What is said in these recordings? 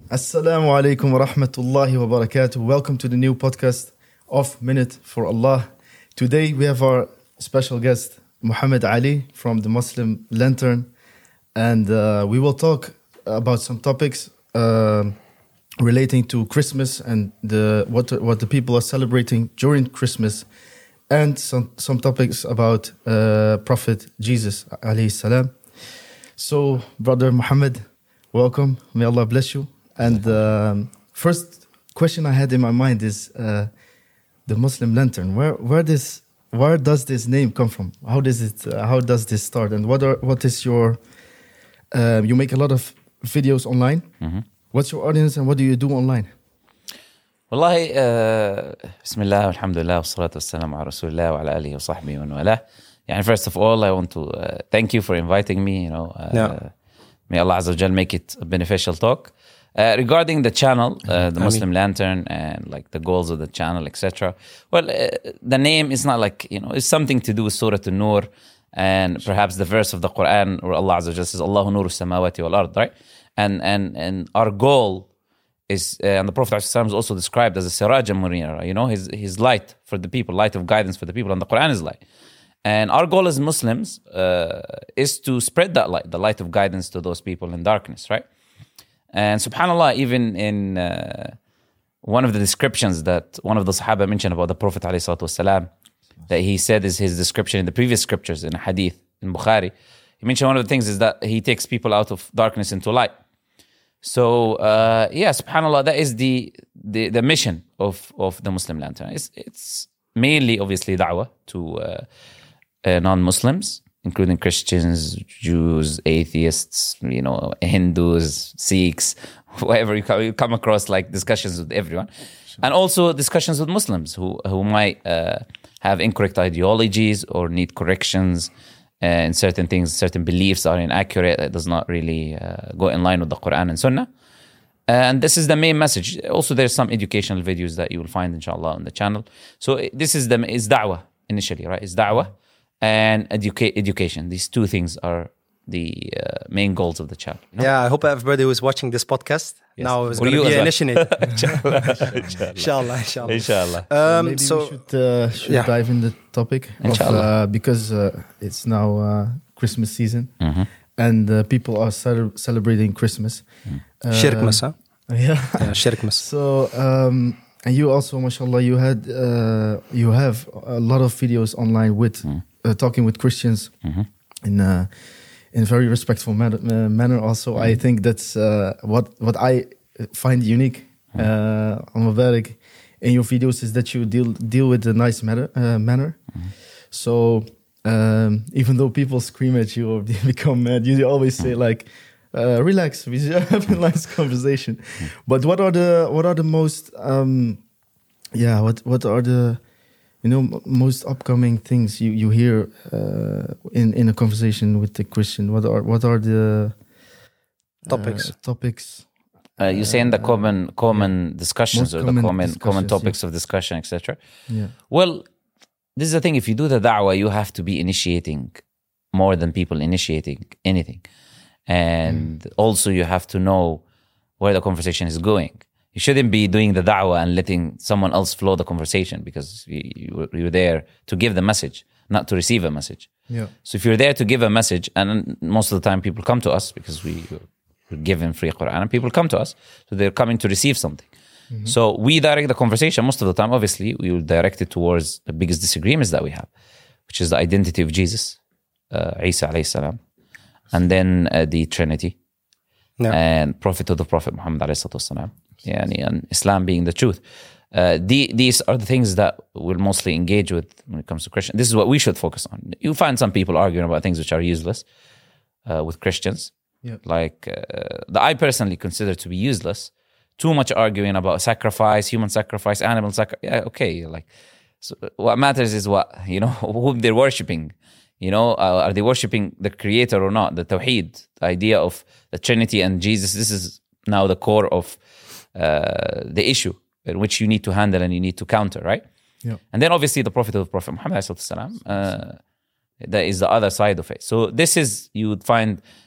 Assalamu alaikum wa rahmatullahi wa barakatuh. Welcome to the new podcast of Minute for Allah. Today we have our special guest, Muhammad Ali from the Muslim Lantern. And we will talk about some topics relating to Christmas and what the people are celebrating during Christmas. And some topics about Prophet Jesus alayhi salam. So, Brother Muhammad, welcome. May Allah bless you. And first question I had in my mind is the Muslim Lantern. Where does this name come from? How does this start? And what is your you make a lot of videos online. Mm-hmm. What's your audience and what do you do online? Wallahi, bismillah, alhamdulillah, wassalatu wassalamu ala rasulillah wa ala alihi wa sahbihi wa man walah. Yani first of all, I want to thank you for inviting me. May Allah Azza wa Jal make it a beneficial talk. Regarding the channel, the Muslim Lantern, and like the goals of the channel, etc. Well, the name is not like, it's something to do with Surah An-Nur and perhaps the verse of the Quran where Allah Azza wa Jal says, Allahu nuru samawati wal ard, right? And our goal is, and the Prophet ﷺ is also described as a siraj munira, his light for the people, light of guidance for the people, and the Quran is light. And our goal as Muslims is to spread that light, the light of guidance to those people in darkness, right? And subhanAllah, even in one of the descriptions that one of the Sahaba mentioned about the Prophet ﷺ, that he said is his description in the previous scriptures in a hadith in Bukhari, he mentioned one of the things is that he takes people out of darkness into light. So, subhanAllah, that is the mission of the Muslim Lantern. It's mainly, obviously, da'wah to non-Muslims, including Christians, Jews, atheists, Hindus, Sikhs, whoever you come across, like discussions with everyone. Sure. And also discussions with Muslims who might have incorrect ideologies or need corrections in certain things, certain beliefs are inaccurate, that does not really go in line with the Quran and Sunnah. And this is the main message. Also, there's some educational videos that you will find, inshallah, on the channel. So this is da'wah initially, right? It's da'wah and education. These two things are the main goals of the channel. Yeah, I hope everybody who is watching this podcast now is going to be initiated. Inshallah. Maybe we should dive in the topic of, because it's now Christmas season, mm-hmm. and people are celebrating Christmas. Shirkmas, huh? Yeah, Shirkmas. So, and you also, mashallah, you have a lot of videos online with talking with Christians mm-hmm. In a very respectful manner. Also, I think that's what I find unique on Mubarak in your videos is that you deal with a nice manner. Mm-hmm. So even though people scream at you or they become mad, you always say like, "Relax, we should have a nice conversation." Mm-hmm. But what are the most what are the most upcoming things you hear in a conversation with the Christian? What are the topics? You saying the common discussions or the common topics of discussion, etc. Yeah. Well, this is the thing. If you do the da'wah, you have to be initiating more than people initiating anything, and also you have to know where the conversation is going. You shouldn't be doing the da'wah and letting someone else flow the conversation, because you're there to give the message, not to receive a message. Yeah. So if you're there to give a message, and most of the time people come to us because we're given free Quran, and people come to us, so they're coming to receive something. Mm-hmm. So we direct the conversation most of the time. Obviously, we will direct it towards the biggest disagreements that we have, which is the identity of Jesus, Isa alayhi salam, and then the Trinity, and Prophet of the Prophet Muhammad alayhi salam. And Islam being the truth. These are the things that we'll mostly engage with when it comes to Christians. This is what we should focus on. You find some people arguing about things which are useless with Christians. Yeah. Like that I personally consider to be useless. Too much arguing about sacrifice, human sacrifice, animal sacrifice. Yeah, okay. So what matters is whom they're worshipping. Are they worshipping the Creator or not? The Tawheed, the idea of the Trinity and Jesus. This is now the core of the issue in which you need to handle and you need to counter, right? Yeah. And then obviously the Prophet of the Prophet Muhammad that is the other side of it. So this is, you would find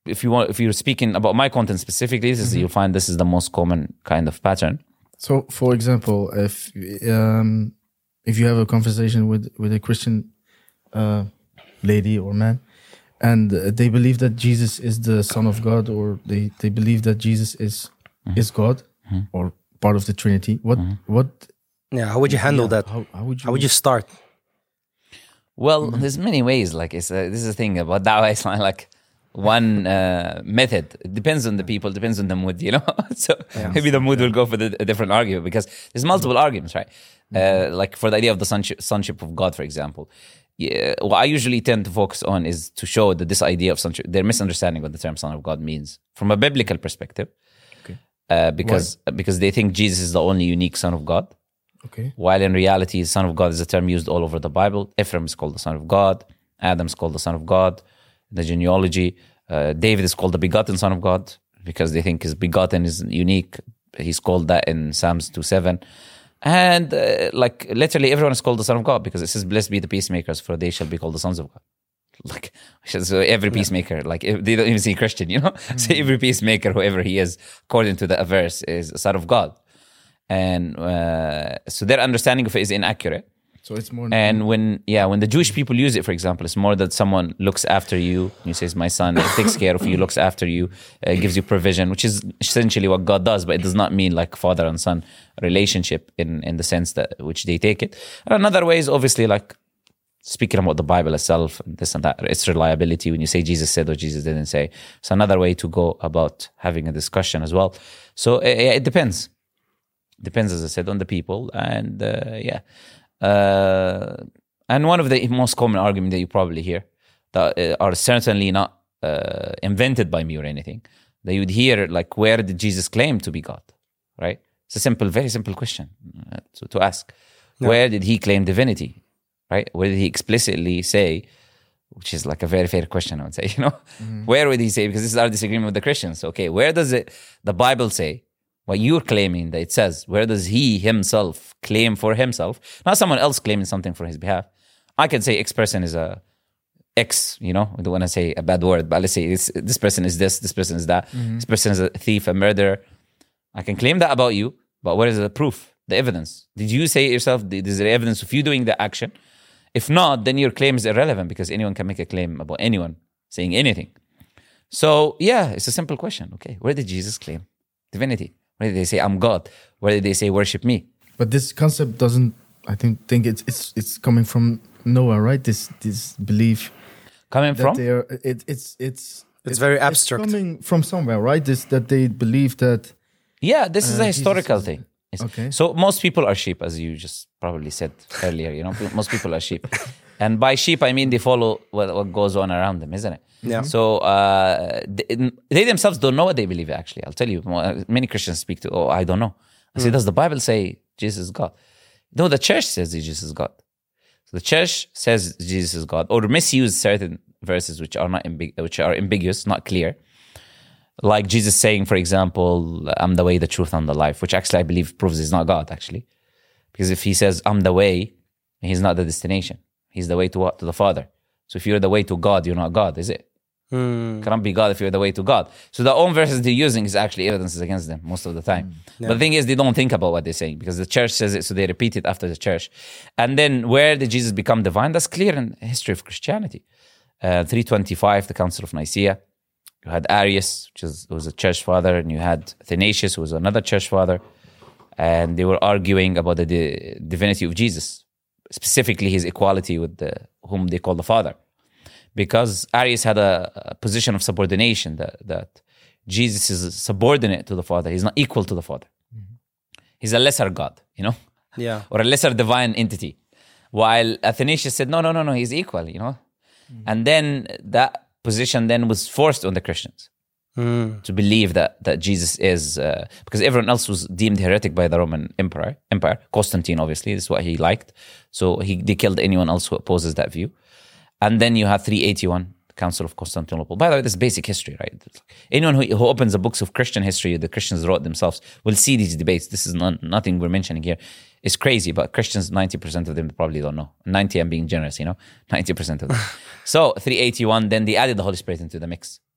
if you're speaking about my content specifically, you'll find this is the most common kind of pattern. So, for example, if you have a conversation with a Christian lady or man, and they believe that Jesus is the Son of God, or they believe that Jesus is God or part of the Trinity, what? Yeah, how would you handle that? How would you start? Well, there's many ways. Like this is the thing about da'wah. It's not like one method. It depends on the people, depends on the mood, you know. So maybe the mood will go for a different argument, because there's multiple arguments, right? Like for the idea of the sonship of God, for example. Yeah, what I usually tend to focus on is to show that this idea of sonship, their misunderstanding what the term Son of God means from a biblical perspective. Okay. Because they think Jesus is the only unique Son of God. Okay. While in reality, Son of God is a term used all over the Bible. Ephraim is called the Son of God. Adam is called the Son of God. The genealogy. David is called the begotten Son of God because they think his begotten is unique. He's called that in Psalms 2:7. And like literally everyone is called the Son of God because it says, blessed be the peacemakers, for they shall be called the sons of God. Like, so every peacemaker, like they don't even say Christian, you know? So every peacemaker, whoever he is, according to the verse, is a son of God. And so their understanding of it is inaccurate. So it's more. And when the Jewish people use it, for example, it's more that someone looks after you. He says, my son takes care of you, looks after you, gives you provision, which is essentially what God does, but it does not mean like father and son relationship in the sense that which they take it. And another way is obviously like speaking about the Bible itself, and this and that, its reliability. When you say Jesus said or Jesus didn't say, it's another way to go about having a discussion as well. So it depends. Depends, as I said, on the people. And and one of the most common arguments that you probably hear that are certainly not invented by me or anything, that you'd hear like, where did Jesus claim to be God? Right? It's a very simple question to ask. No. Where did he claim divinity? Right? Where did he explicitly say, which is like a very fair question, I would say, you know? Mm-hmm. Where would he say? Because this is our disagreement with the Christians. Okay, where does the Bible say what you're claiming that it says? Where does he himself claim for himself? Not someone else claiming something for his behalf. I can say X person is a X, you know? I don't want to say a bad word, but let's say this person is this person is that. Mm-hmm. This person is a thief, a murderer. I can claim that about you, but where is the proof, the evidence? Did you say it yourself? Is there evidence of you doing the action? If not, then your claim is irrelevant because anyone can make a claim about anyone saying anything. So, yeah, it's a simple question. Okay, where did Jesus claim divinity? Where did they say, I'm God? Where did they say, worship me? But this concept doesn't, I think it's coming from Noah, right? This belief. Coming from? It's very abstract. It's coming from somewhere, right? That they believe that. Yeah, this is a historical thing. Okay. So most people are sheep, as you just probably said earlier, you know, most people are sheep. And by sheep, I mean they follow what goes on around them, isn't it? Yeah. So they themselves don't know what they believe, actually. I'll tell you, many Christians speak to, I don't know. I say, does the Bible say Jesus is God? No, the church says Jesus is God. So the church says Jesus is God, or misuse certain verses which are ambiguous, not clear. Like Jesus saying, for example, I'm the way, the truth, and the life, which actually I believe proves he's not God, actually. Because if he says, I'm the way, he's not the destination. He's the way to what? To the Father. So if you're the way to God, you're not God, is it? Cannot be God if you're the way to God. So the own verses they're using is actually evidences against them most of the time. Yeah. But the thing is, they don't think about what they're saying because the church says it, so they repeat it after the church. And then where did Jesus become divine? That's clear in the history of Christianity. 325, the Council of Nicaea. You had Arius, who was a church father, and you had Athanasius, who was another church father, and they were arguing about the divinity of Jesus, specifically his equality with whom they call the Father. Because Arius had a position of subordination, that Jesus is subordinate to the Father. He's not equal to the Father. Mm-hmm. He's a lesser God, you know? Yeah. Or a lesser divine entity. While Athanasius said, no, he's equal, you know? Mm-hmm. And then that position then was forced on the Christians to believe that Jesus is, because everyone else was deemed heretic by the Roman Empire. Constantine, obviously, this is what he liked. So they killed anyone else who opposes that view. And then you have 381, the Council of Constantinople. By the way, this is basic history, right? Anyone who opens the books of Christian history, the Christians wrote themselves, will see these debates. This is nothing we're mentioning here. It's crazy, but Christians, 90% of them probably don't know. 90, I'm being generous, 90% of them. So 381, then they added the Holy Spirit into the mix.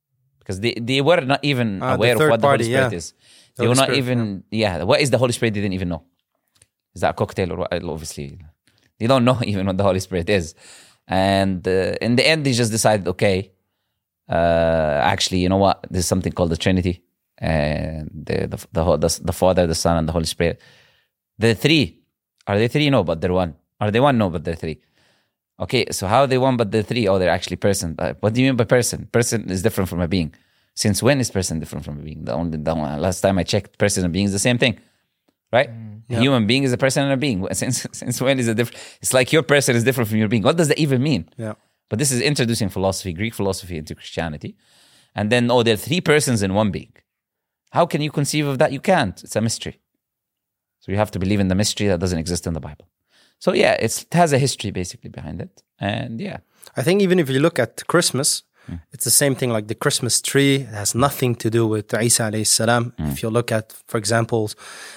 because they were not even aware of what the Holy Spirit is. They were not even, what is the Holy Spirit? They didn't even know. Is that a cocktail or what? Obviously, they don't know even what the Holy Spirit is. And in the end, they just decided, okay, actually, you know what? There's something called the Trinity, and the Father, the Son, and the Holy Spirit. They're three. Are they three? No, but they're one. Are they one? No, but they're three. Okay, so how are they one but they're three? Oh, they're actually person. What do you mean by person? Person is different from a being. Since when is person different from a being? The last time I checked, person and being is the same thing, right? A human being is a person and a being. Since when is it different? It's like your person is different from your being. What does that even mean? Yeah. But this is introducing philosophy, Greek philosophy, into Christianity. And then, there are three persons in one being. How can you conceive of that? You can't. It's a mystery. So you have to believe in the mystery that doesn't exist in the Bible. So it has a history basically behind it. And I think even if you look at Christmas, it's the same thing, like the Christmas tree. It has nothing to do with Isa alayhi salam. If you look at, for example,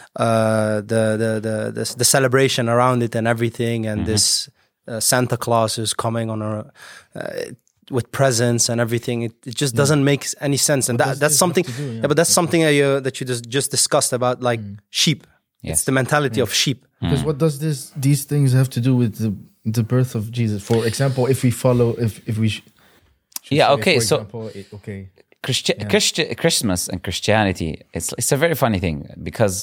the celebration around it and everything, and this Santa Claus is coming on with presents and everything, it just doesn't make any sense. And that's something. But that's something that you just discussed about, like sheep. Yes. It's the mentality of sheep. Because what does these things have to do with the birth of Jesus? For example, if we follow, if we Christmas and Christianity, it's a very funny thing, because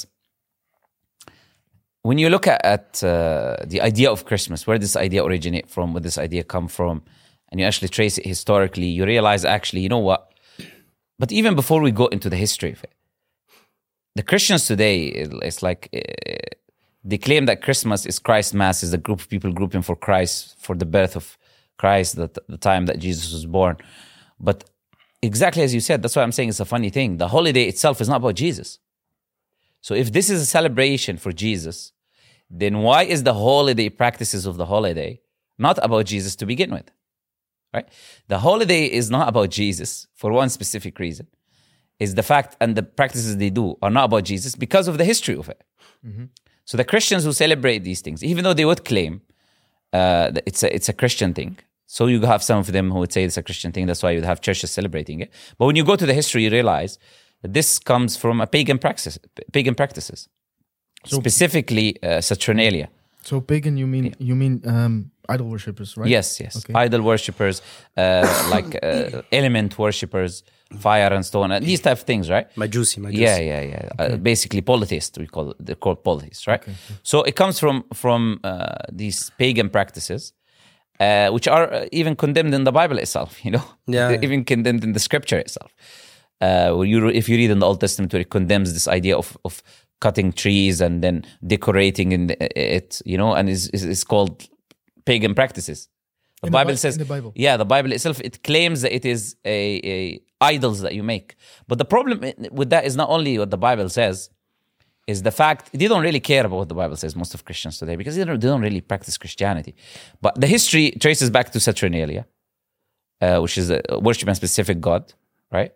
when you look at the idea of Christmas, where this idea originate from, where this idea come from, and you actually trace it historically, you realize actually, you know what? But even before we go into the history of it, the Christians today, it's like they claim that Christmas is Christ Mass, is a group of people grouping for Christ, for the birth of Christ, the time that Jesus was born. But exactly as you said, that's why I'm saying it's a funny thing. The holiday itself is not about Jesus. So if this is a celebration for Jesus, then why is the holiday practices of the holiday not about Jesus to begin with? Right? The holiday is not about Jesus for one specific reason. Is the fact and the practices they do are not about Jesus because of the history of it. So the Christians who celebrate these things, even though they would claim that it's a Christian thing, so you have some of them who would say it's a Christian thing, that's why you'd have churches celebrating it. But when you go to the history, you realize that this comes from a pagan practices, so, specifically Saturnalia. So pagan, you mean idol worshippers, right? Yes. Okay. Idol worshippers, element worshippers, fire and stone, these type of things, right? Majusi. Yeah. Okay. Basically polytheists, they're called polytheists, right? Okay. So it comes from these pagan practices, which are even condemned in the Bible itself, They're even condemned in the scripture itself. If you read in the Old Testament, where it condemns this idea of cutting trees and then decorating it, and it's called pagan practices. The Bible says, the Bible itself, it claims that it is a idols that you make. But the problem with that is not only what the Bible says, is the fact they don't really care about what the Bible says, most of Christians today, because they don't really practice Christianity. But the history traces back to Saturnalia, which is worshiping a specific god, right?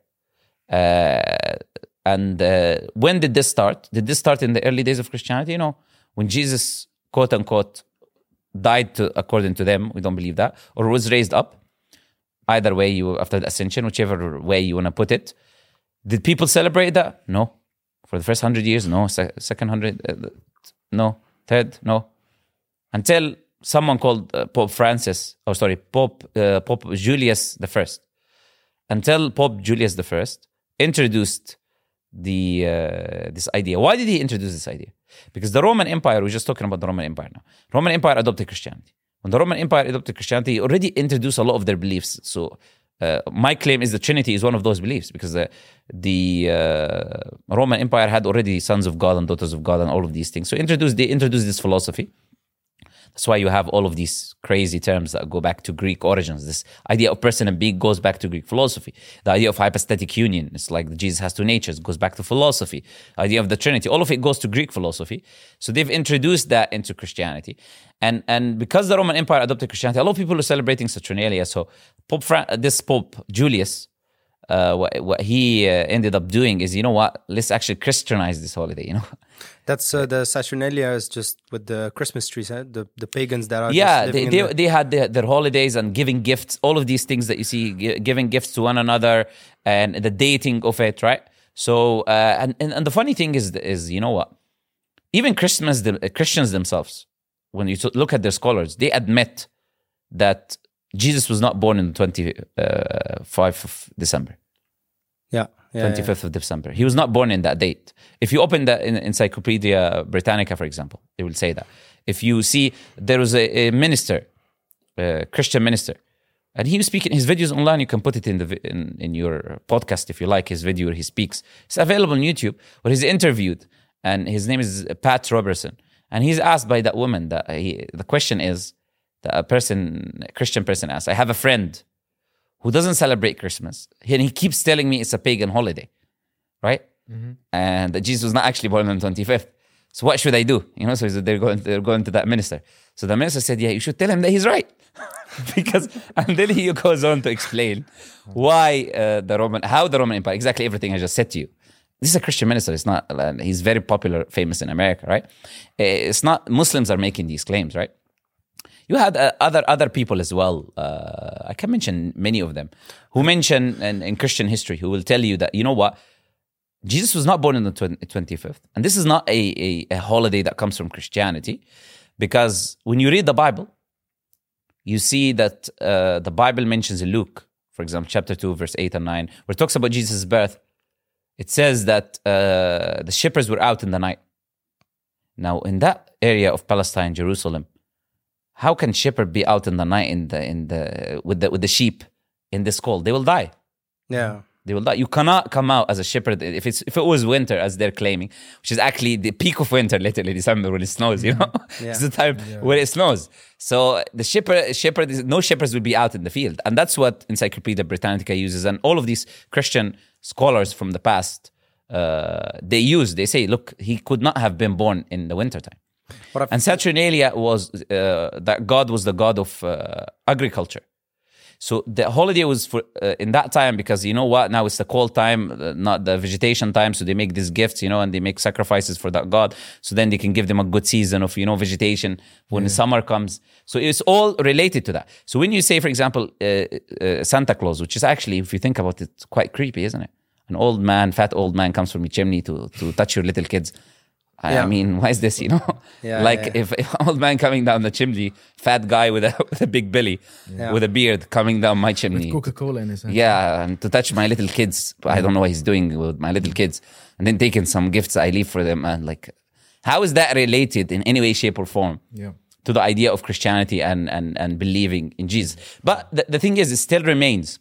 And when did this start? Did this start in the early days of Christianity? When Jesus, quote unquote, died according to them, we don't believe that, or was raised up. Either way, after the ascension, whichever way you want to put it. Did people celebrate that? No. For the first 100 years, no. Second 100, no. Third, no. Until someone called Pope Julius I. Until Pope Julius I introduced this idea. Why did he introduce this idea? Because the Roman Empire, we're just talking about the Roman Empire now. Roman Empire adopted Christianity. When the Roman Empire adopted Christianity, it already introduced a lot of their beliefs. So my claim is the Trinity is one of those beliefs, because the Roman Empire had already sons of God and daughters of God and all of these things. So they introduced this philosophy. That's why you have all of these crazy terms that go back to Greek origins. This idea of person and being goes back to Greek philosophy. The idea of hypostatic union, it's like Jesus has two natures, goes back to philosophy. The idea of the Trinity, all of it goes to Greek philosophy. So they've introduced that into Christianity. And because the Roman Empire adopted Christianity, a lot of people are celebrating Saturnalia. So Pope Julius, what he ended up doing is, you know what? Let's actually Christianize this holiday. You know, that's the Saturnalia is just with the Christmas trees, huh? The pagans that are they had their holidays and giving gifts, all of these things that you see, giving gifts to one another and the dating of it, right? So and the funny thing is you know what? Even Christians themselves, when you look at their scholars, they admit that Jesus was not born on the 25th of December. 25th of December. He was not born in that date. If you open the Encyclopedia Britannica, for example, it will say that. If you see, there was a minister, a Christian minister, and he was speaking his videos online. You can put it in your podcast if you like his video where he speaks. It's available on YouTube, where he's interviewed, and his name is Pat Robertson. And he's asked by that woman that the question is that a Christian person asks, I have a friend who doesn't celebrate Christmas, and he keeps telling me it's a pagan holiday, right? Mm-hmm. And that Jesus was not actually born on the 25th. So what should I do? You know, so they're going to that minister. So the minister said, yeah, you should tell him that he's right. And then he goes on to explain why how the Roman Empire, exactly everything I just said to you. This is a Christian minister. It's not, he's very popular, famous in America, right? It's not Muslims are making these claims, right? You had other people as well. I can mention many of them who mention in Christian history who will tell you that, you know what? Jesus was not born on the 25th. And this is not a holiday that comes from Christianity, because when you read the Bible, you see that the Bible mentions in Luke, for example, chapter 2, verse 8 and 9, where it talks about Jesus' birth. It says that the shepherds were out in the night. Now, in that area of Palestine, Jerusalem, how can shepherd be out in the night with the sheep in this cold? They will die. Yeah, they will die. You cannot come out as a shepherd if it was winter, as they're claiming, which is actually the peak of winter, literally December when it snows. You know, it's the time where it snows. So the no shepherds will be out in the field, and that's what Encyclopedia Britannica uses, and all of these Christian scholars from the past they say, look, he could not have been born in the wintertime. And Saturnalia was that God was the God of agriculture. So the holiday was for in that time, because you know what, now it's the cold time, not the vegetation time. So they make these gifts, you know, and they make sacrifices for that God. So then they can give them a good season of, you know, vegetation when summer comes. So it's all related to that. So when you say, for example, Santa Claus, which is actually, if you think about it, quite creepy, isn't it? An fat old man comes from your chimney to touch your little kids. I mean, why is this, you know? If an old man coming down the chimney, fat guy with a big belly, with a beard coming down my chimney. With Coca-Cola in his hand. Yeah, and to touch my little kids. I don't know what he's doing with my little kids. And then taking some gifts I leave for them. And like, how is that related in any way, shape or form to the idea of Christianity and believing in Jesus? But the thing is, it still remains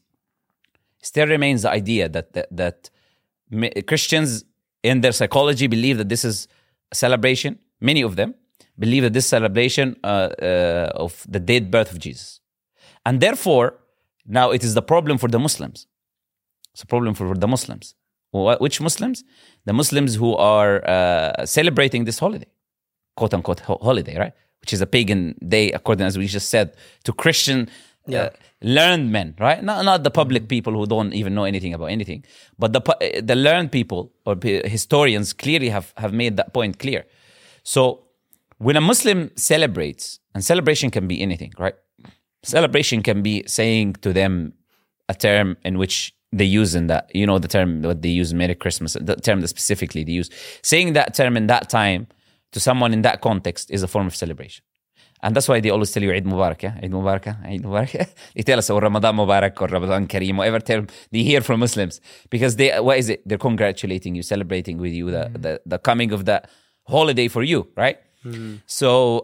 the idea that Christians in their psychology believe that this is a celebration. Many of them believe that this celebration of the dead birth of Jesus. And therefore, now it is the problem for the Muslims. It's a problem for the Muslims. Which Muslims? The Muslims who are celebrating this holiday, quote unquote holiday, right? Which is a pagan day, according as we just said, to Christian learned men, right? Not the public people who don't even know anything about anything, but the learned people or historians clearly have made that point clear. So when a Muslim celebrates, and celebration can be anything, right? Celebration can be saying to them a term in which they use in that, you know, the term what they use, Merry Christmas, the term that specifically they use. Saying that term in that time to someone in that context is a form of celebration. And that's why they always tell you Eid Mubarak, Eid Mubarak, Eid Mubarak. They tell us, or Ramadan Mubarak, or Ramadan Kareem, whatever term they hear from Muslims. Because what is it? They're congratulating you, celebrating with you, the coming of that holiday for you, right? Mm-hmm. So,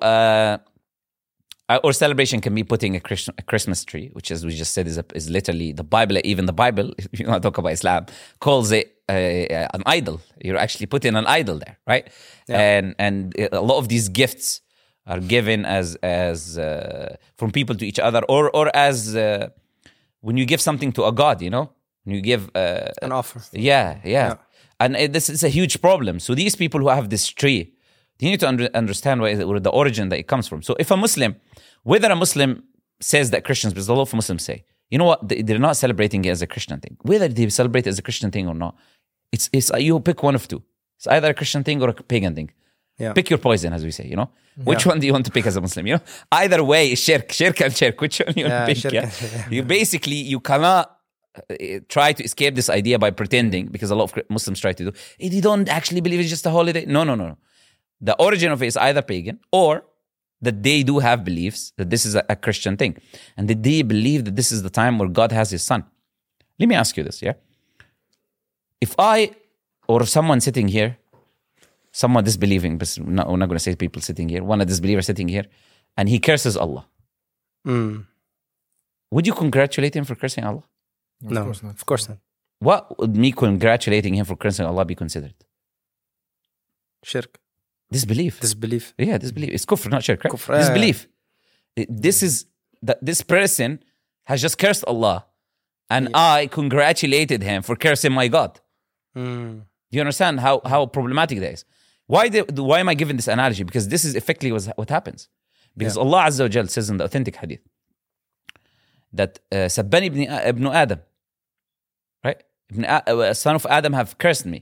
or celebration can be putting a Christmas tree, which, as we just said, is literally the Bible. Even the Bible, if you want to talk about Islam, calls it an idol. You're actually putting an idol there, right? Yeah. And a lot of these gifts are given as from people to each other, or as when you give something to a god, you know, when you give an offer. Yeah. And this is a huge problem. So these people who have this tree, you need to understand where the origin that it comes from. So if a Muslim, whether a Muslim says that Christians, because a lot of Muslims say, you know what? They're not celebrating it as a Christian thing. Whether they celebrate it as a Christian thing or not, it's you pick one of two. It's either a Christian thing or a pagan thing. Yeah. Pick your poison, as we say, you know? Which one do you want to pick as a Muslim, you know? Either way, shirk and shirk. Which one you want to pick? Yeah? You cannot try to escape this idea by pretending, because a lot of Muslims try to do. They don't actually believe it's just a holiday. No. The origin of it is either pagan, or that they do have beliefs that this is a Christian thing. And that they believe that this is the time where God has his son. Let me ask you this, yeah? If I, or someone sitting here, someone disbelieving, but we're not going to say people sitting here, one of disbelievers sitting here, and he curses Allah. Would you congratulate him for cursing Allah? No, of course not. What would me congratulating him for cursing Allah be considered? Shirk. Disbelief. Yeah, disbelief. It's kufr, not shirk, right? Kufr, disbelief. This person has just cursed Allah, and I congratulated him for cursing my God. Do you understand how problematic that is? Why am I giving this analogy? Because this is effectively what happens. Because Allah Azza wa Jal says in the authentic hadith that Sabbani ibn Adam, right? Son of Adam have cursed me.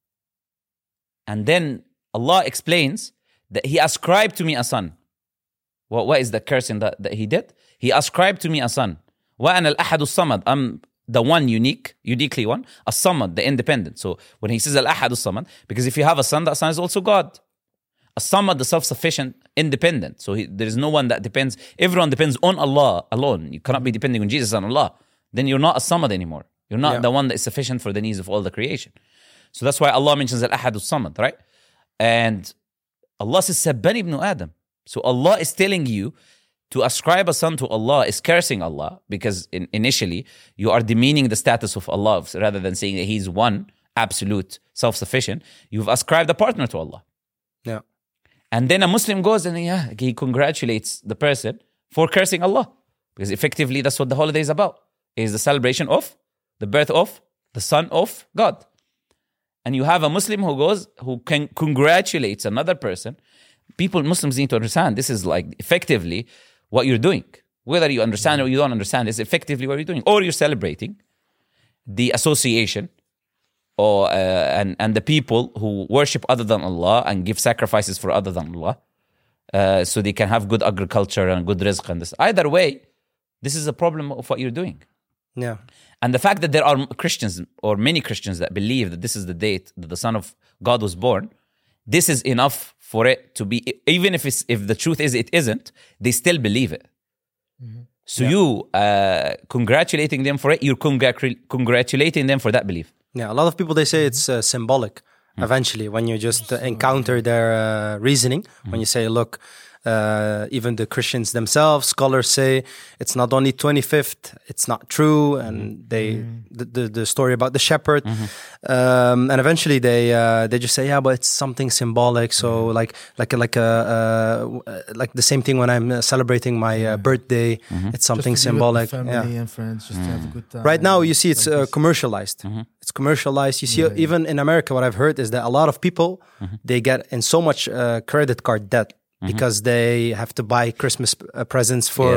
And then Allah explains that he ascribed to me a son. What is the cursing that he did? He ascribed to me a son. وَأَنَا الْأَحَدُ الصَّمَدُ I'm the one uniquely one, as-samad, the independent. So when he says al-ahad as-samad, because if you have a son, that son is also God. As-samad, the self-sufficient, independent. So there is no one that depends. Everyone depends on Allah alone. You cannot be depending on Jesus and Allah. Then you're not as-samad anymore. You're not the one that is sufficient for the needs of all the creation. So that's why Allah mentions al-ahad as-samad, right? And Allah says Sabbani ibn Adam. So Allah is telling you to ascribe a son to Allah is cursing Allah, because initially you are demeaning the status of Allah rather than saying that he's one, absolute, self-sufficient. You've ascribed a partner to Allah. Yeah. And then a Muslim goes and he congratulates the person for cursing Allah, because effectively that's what the holiday is about. It is the celebration of the birth of the Son of God. And you have a Muslim who congratulates another person. Muslims need to understand this is like effectively what you're doing. Whether you understand or you don't understand, is effectively what you're doing. Or you're celebrating the association or and the people who worship other than Allah and give sacrifices for other than Allah, so they can have good agriculture and good rizq and this. Either way, this is a problem of what you're doing. Yeah. And the fact that there are Christians or many Christians that believe that this is the date that the Son of God was born, this is enough for it to be, even if the truth is it isn't, they still believe it. Mm-hmm. So you congratulating them for it, you're congratulating them for that belief. Yeah, a lot of people, they say it's symbolic eventually when you just encounter their reasoning. When you say, look, even the Christians themselves, scholars say it's not only 25th, it's not true, and the story about the shepherd, and eventually they just say, yeah, but it's something symbolic. So like the same thing when I'm celebrating my birthday, it's something just to symbolic. Be with family and friends, just to have a good time. Right now, you see it's commercialized. It's commercialized. You see, even in America, what I've heard is that a lot of people they get in so much credit card debt. Because they have to buy Christmas presents for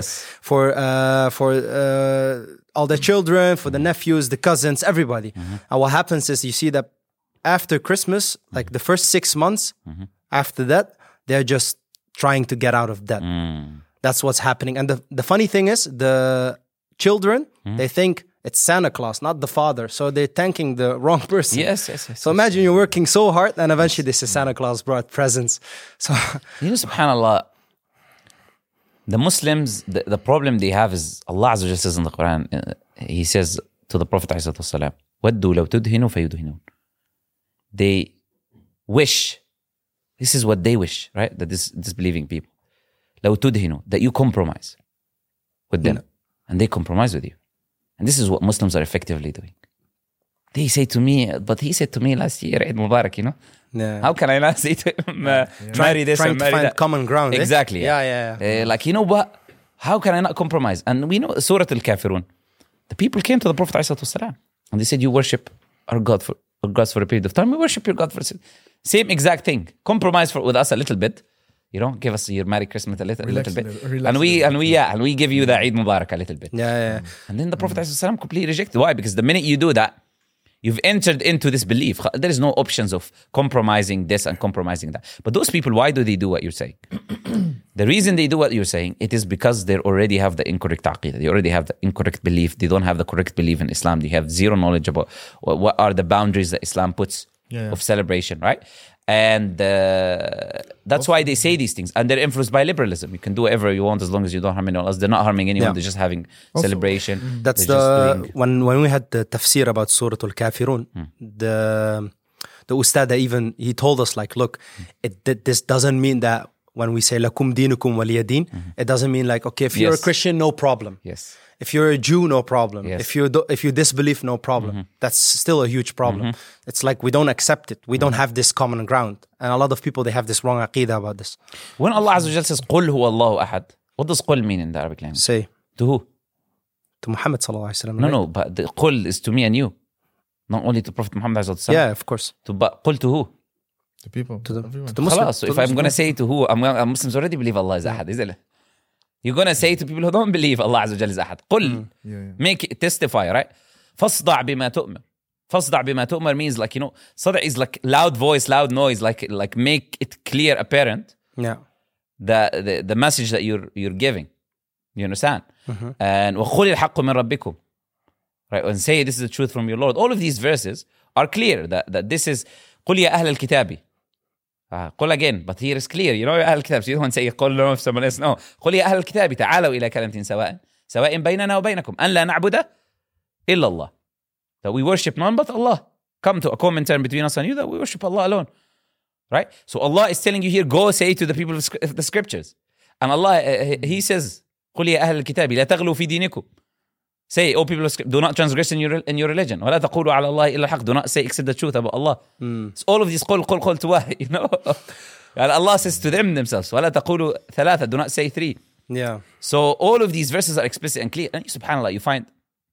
all the children, for the nephews, the cousins, everybody. And what happens is you see that after Christmas, like the first 6 months after that, they're just trying to get out of debt. That's what's happening. And the funny thing is, the children, they think it's Santa Claus, not the father. So they're thanking the wrong person. Yes. So imagine you're working so hard and eventually this is Santa Claus brought presents. So subhanAllah, the Muslims, the problem they have is Allah Azza wa Jalla says in the Quran, He says to the Prophet ﷺ, وَدُّوا لَوْ تُدْهِنُوا فَيُدْهِنُونَ. They wish, this is what they wish, right? That this disbelieving people, لَوْ تُدْهِنُوا, that you compromise with them. And they compromise with you. And this is what Muslims are effectively doing. They say to me, but he said to me last year, Eid Mubarak, you know? Yeah. How can I not say to him, marry this and marry to find that? Common ground. Exactly. Yeah. Like, you know what? How can I not compromise? And we know Surah Al-Kafirun. The people came to the Prophet ﷺ and they said, you worship our gods for a period of time. We worship your God for same exact thing. Compromise with us a little bit. You know, give us your Merry Christmas a little bit. Relax And we give you the Eid Mubarak a little bit. Yeah. And then the Prophet ﷺ completely rejected. Why? Because the minute you do that, you've entered into this belief. There is no options of compromising this and compromising that. But those people, why do they do what you're saying? The reason they do what you're saying, it is because they already have the incorrect aqidah. They already have the incorrect belief. They don't have the correct belief in Islam. They have zero knowledge about what are the boundaries that Islam puts of celebration, right? And that's why they say these things. And they're influenced by liberalism. You can do whatever you want as long as you don't harm anyone else. They're not harming anyone. They're just having celebration. That's when we had the tafsir about Surah Al-Kafirun, the Ustada even, he told us like, look, this doesn't mean that when we say lakum dinukum waliya din, it doesn't mean like, okay, if you're a Christian, no problem. Yes. If you're a Jew, no problem. Yes. If you disbelieve, no problem. That's still a huge problem. It's like we don't accept it. We don't have this common ground. And a lot of people, they have this wrong aqidah about this. When Allah Azza wa Jalla says, قُلْ هُوَ اللَّهُ أَحَدٌ, what does قُلْ mean in the Arabic language? Say. To who? To Muhammad sallallahu alaihi wasallam. No, but the قُلْ is to me and you. Not only to Prophet Muhammad sallallahu alaihi wasallam. Yeah, of course. But قُلْ to who? The people. To the خلاص, Muslims. so if I'm going to say to who, Muslims already believe Allah is Ahad, isn't it? You're going to say to people who don't believe Allah Azza wa Jalla is Ahad. قُل, make it, testify, right? فَاصْدَعْ بِمَا تُؤْمِرُ. فَاصْدَعْ بِمَا تُؤْمِرُ means like, you know, صدع is like loud voice, loud noise, like make it clear, apparent, the message that you're giving. You understand? And وَخُلِ الْحَقُّ مِنْ رَبِّكُمْ, right? And say this is the truth from your Lord. All of these verses are clear that this is قُلْ يَا أَهْلَ الْكِتَابِ. قل again, but here is clear. You know, أهل الكتاب. So you don't say قل no, someone else. No. قل يا أهل الكتاب تعالوا إلى كلمة سواء بيننا وبينكم أن لا نعبد إلا الله. That we worship none but Allah. Come to a common term between us and you that we worship Allah alone. Right? So Allah is telling you here, go say to the people of the scriptures. And Allah, He says, قل يا أهل الكتاب لا تغلوا في دينكم. Say, oh people of scripture, do not transgress in your religion. ولا تقولوا على الله إلا الحق. Do not say except the truth about Allah. So all of these قل to why, you know. And Allah says to themselves, ولا تقولوا ثلاثة. Do not say three. Yeah. So all of these verses are explicit and clear. And subhanAllah, you find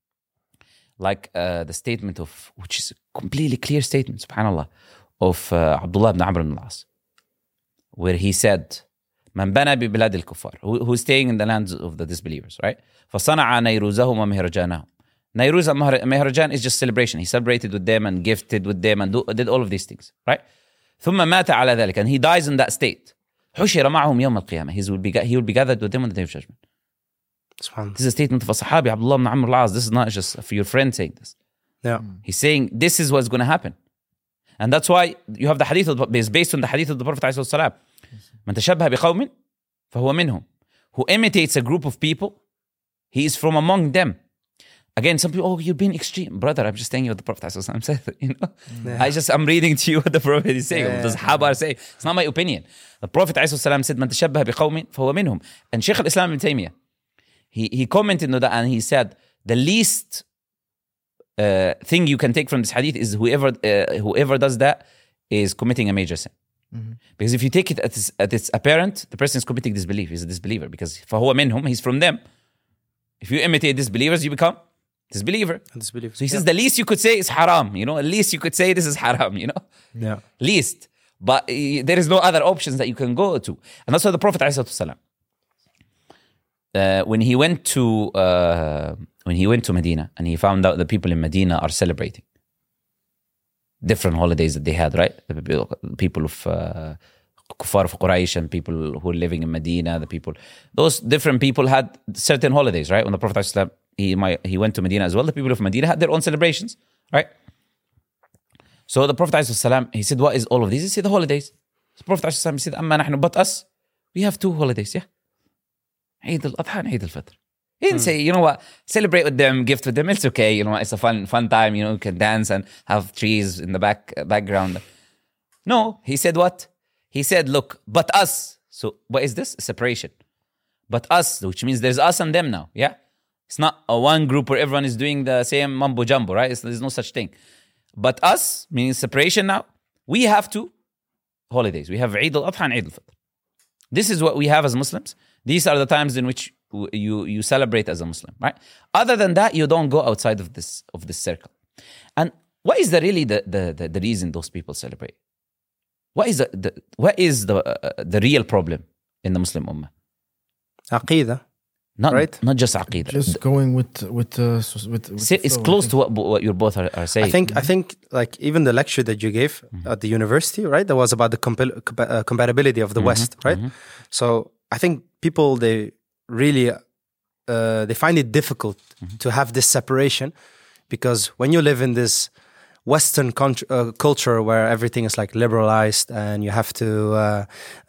like the statement of, which is a completely clear statement, subhanAllah, of Abdullah ibn Amr ibn al-As, where he said, من بنى ببلاد الكفار, who's staying in the lands of the disbelievers, right? فصنع نيروزهم ومهرجانهم. Nairuz and Mehrajan is just celebration. He celebrated with them and gifted with them and did all of these things, right? ثم مات على ذلك, and he dies in that state. حشر معهم يوم القيامة. He will be gathered with them on the day of judgment. This is a statement of a Sahabi, Abdullah ibn Amr al-As. This is not just for your friend saying this. Yeah. He's saying this is what's going to happen. And that's why you have the hadith, based on the hadith of the Prophet ﷺ. من تشبه بقوم فهو منهم. Who imitates a group of people, he is from among them. Again, some people, oh, you're being extreme. Brother, I'm just telling you what the Prophet ﷺ said. You know? Yeah. I'm reading to you what the Prophet is saying. What the Sahaba are saying. It's not my opinion. The Prophet ﷺ said, من تشبه بقوم فهو منهم. And Shaykh al-Islam ibn Taymiyyah, he commented on that and he said, the least thing you can take from this hadith is whoever does that is committing a major sin. Mm-hmm. Because if you take it at its apparent, the person is committing disbelief. He's a disbeliever. Because فهو منهم, he's from them. If you imitate disbelievers, you become disbeliever. So he says the least you could say is haram. You know, at least you could say this is haram. You know, least. But there is no other options that you can go to. And that's why the Prophet ﷺ, when he went to Medina and he found out the people in Medina are celebrating different holidays that they had, right? The people of Kuffar of Quraysh and people who are living in Medina, those different people had certain holidays, right? When the Prophet ﷺ, he went to Medina as well, the people of Medina had their own celebrations, right? So the Prophet ﷺ, he said, what is all of these? He said, the holidays. So the Prophet ﷺ, he said, Amma nahnu, but us, we have two holidays, yeah? Eid al-Adha and Eid al-Fitr. He didn't say, you know what, celebrate with them, gift with them, it's okay, you know, it's a fun time, you know, you can dance and have trees in the background. No, he said what? He said, look, but us. So what is this? Separation. But us, which means there's us and them now, yeah? It's not a one group where everyone is doing the same mumbo jumbo, right? There's no such thing. But us, meaning separation now, we have two holidays. We have Eid al-Adha and Eid al-Fitr. This is what we have as Muslims. These are the times in which you celebrate as a Muslim, right? Other than that, you don't go outside of this circle. And what is the reason those people celebrate? What is the real problem in the Muslim Ummah. Aqidah. Not just aqidah. Just going with it's close to what you both are saying. I think like even the lecture that you gave at the university, right? That was about the compatibility of the West, right? So I think people, they really they find it difficult to have this separation, because when you live in this Western culture where everything is like liberalized and you have to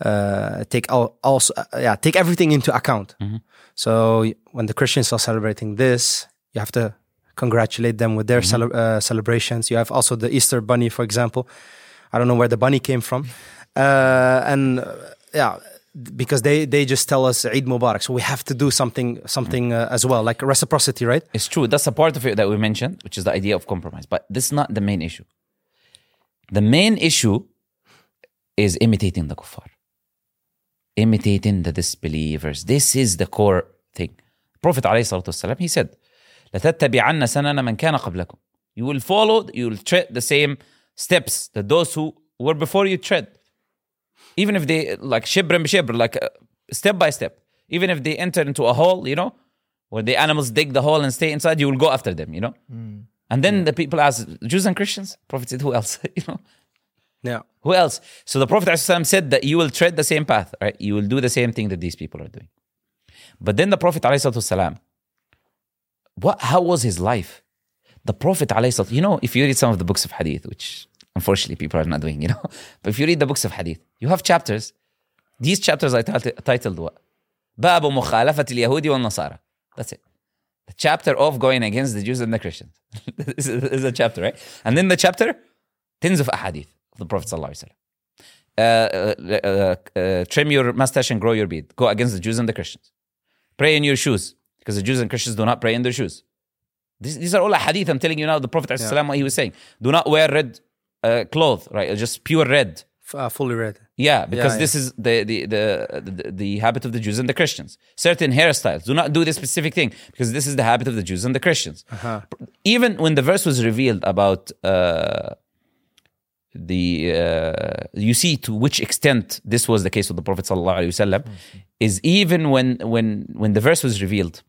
take everything into account. So when the Christians are celebrating this, you have to congratulate them with their celebrations. You have also the Easter bunny, for example. I don't know where the bunny came from. Because they just tell us Eid Mubarak. So we have to do something as well, like reciprocity, right? It's true. That's a part of it that we mentioned, which is the idea of compromise. But this is not the main issue. The main issue is imitating the kuffar. Imitating the disbelievers. This is the core thing. Prophet ﷺ, he said, لَتَتَّبِعَنَّ سَنَنَ مَنْ كَانَ قَبْلَكُمْ. You will tread the same steps that those who were before you tread. Even if they, like shibr b'shibr, like step by step. Even if they enter into a hole, where the animals dig the hole and stay inside, you will go after them, And then the people ask, Jews and Christians? Prophet said, who else? Yeah. Who else? So the Prophet ﷺ said that you will tread the same path, right? You will do the same thing that these people are doing. But then the Prophet ﷺ, how was his life? The Prophet ﷺ, if you read some of the books of hadith, which unfortunately people are not doing, but if you read the books of hadith, you have chapters. These chapters are titled what? باب مخالفة اليهود والنصارى. That's it. The chapter of going against the Jews and the Christians. This is a chapter, right? And then the chapter, tens of ahadith of the Prophet ﷺ. Trim your mustache and grow your beard. Go against the Jews and the Christians. Pray in your shoes, because the Jews and Christians do not pray in their shoes. These are all hadith. I'm telling you now, the Prophet ﷺ, what he was saying. Do not wear red clothes, right? Just pure red. Fully red. Yeah, because this is the habit of the Jews and the Christians. Certain hairstyles. Do not do this specific thing, because this is the habit of the Jews and the Christians. Even when the verse was revealed about you see to which extent this was the case with the Prophet ﷺ, is even when the verse was revealed,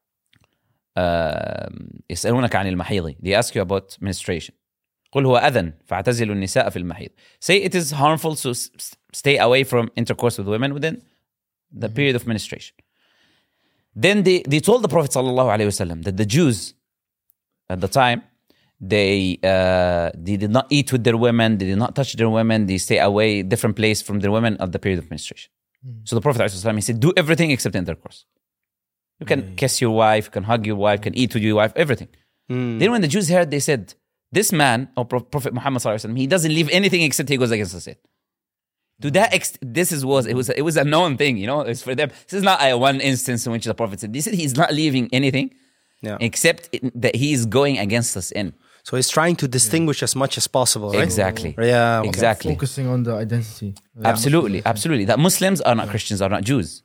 يسألونك عن المحيض, they ask you about menstruation. قل هو أذن فاعتزلوا النساء في المحيض. Say it is harmful, so stay away from intercourse with women within the period of menstruation. Then they told the Prophet ﷺ that the Jews at the time, they did not eat with their women, they did not touch their women, they stay away, different place from their women at the period of menstruation. So the Prophet ﷺ, he said, do everything except intercourse. You can kiss your wife, you can hug your wife, you can eat with your wife, everything. Then when the Jews heard, they said, this man, or Prophet Muhammad ﷺ, he doesn't leave anything except he goes against the sin. To that extent, it was a known thing, it's for them. This is not a one instance in which the Prophet said, they said he's not leaving anything except that he is going against the sin. So he's trying to distinguish as much as possible, right? Exactly. Yeah, okay. Exactly. Focusing on the identity. Absolutely. That Muslims are not Christians, are not Jews.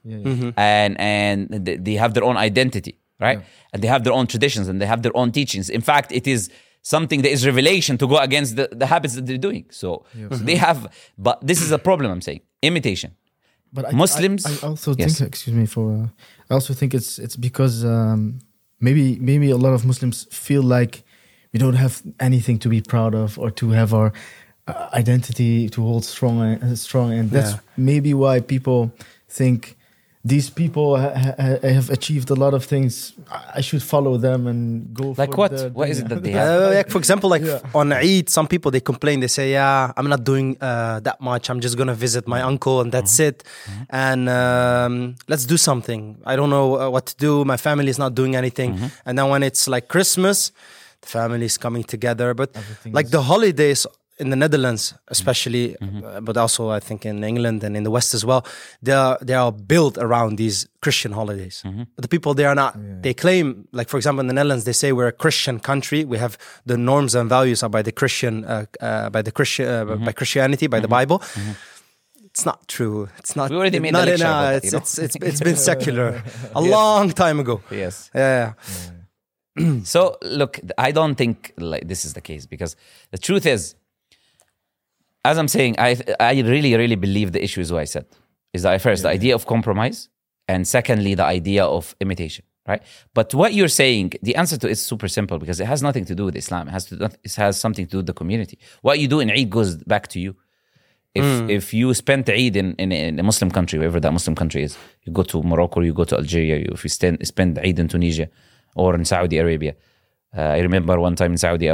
And they have their own identity, right? And they have their own traditions and they have their own teachings. In fact, it is something that is revelation to go against the habits that they're doing. So they have, but this is a problem, I'm saying. Imitation. But Muslims. I also think, excuse me I also think it's because maybe a lot of Muslims feel like we don't have anything to be proud of or to have our identity to hold strong, and that's maybe why people think these people have achieved a lot of things. I should follow them and go. Like what? What is it that they have? Like for example, on Eid, some people they complain. They say, "Yeah, I'm not doing that much. I'm just gonna visit my uncle and that's it. And let's do something. I don't know what to do. My family is not doing anything. And then when it's like Christmas, the family is coming together. But like the holidays in the Netherlands, especially, but also I think in England and in the West as well, they are built around these Christian holidays. But the people, they are not. They claim, like for example, in the Netherlands, they say we're a Christian country. We have the norms and values are by the Christian, by Christianity, by the Bible. It's not true. It's not. We already made the lecture. It's been secular a long time ago. Yes. Yeah. So look, I don't think like this is the case, because the truth is, as I'm saying, I really, really believe the issue is what I said. Is that first, the idea of compromise, and secondly, the idea of imitation, right? But what you're saying, the answer to it is super simple because it has nothing to do with Islam. It has something to do with the community. What you do in Eid goes back to you. If you spend Eid in a Muslim country, wherever that Muslim country is, you go to Morocco, you go to Algeria, if you spend Eid in Tunisia or in Saudi Arabia. I remember one time in Saudi,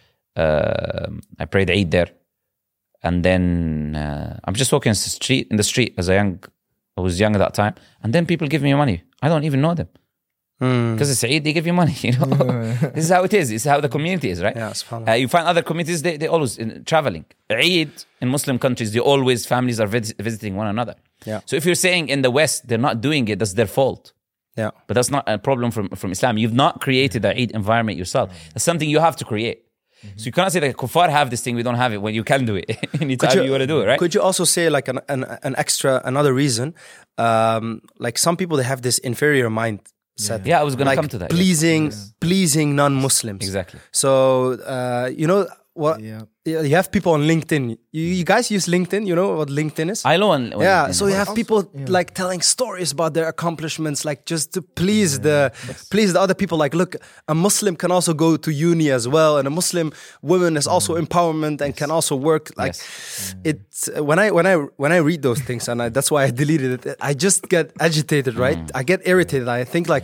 I prayed Eid there. And then I'm just walking in the street I was young at that time. And then people give me money. I don't even know them. Because it's Eid, they give you money, you know. This is how it is. This is how the community is, right? Yeah, you find other communities, they always traveling. Eid in Muslim countries, families are visiting one another. Yeah. So if you're saying in the West, they're not doing it, that's their fault. Yeah. But that's not a problem from Islam. You've not created the Eid environment yourself. That's something you have to create. So you cannot say that kuffar have this thing, we don't have it, when you can do it. Anytime you want to do it, right? Could you also say like another reason? Like some people, they have this inferior mindset. Yeah, I was going to like come to that. Pleasing non-Muslims. Exactly. So, you know what? Yeah. You have people on LinkedIn. You guys use LinkedIn? You know what LinkedIn is? I know. Yeah, so you have people like telling stories about their accomplishments, like just to please the other people. Like, look, a Muslim can also go to uni as well, and a Muslim woman is also empowerment and can also work. Like, it's when I read those things, and that's why I deleted it. I just get agitated, right? I get irritated. I think like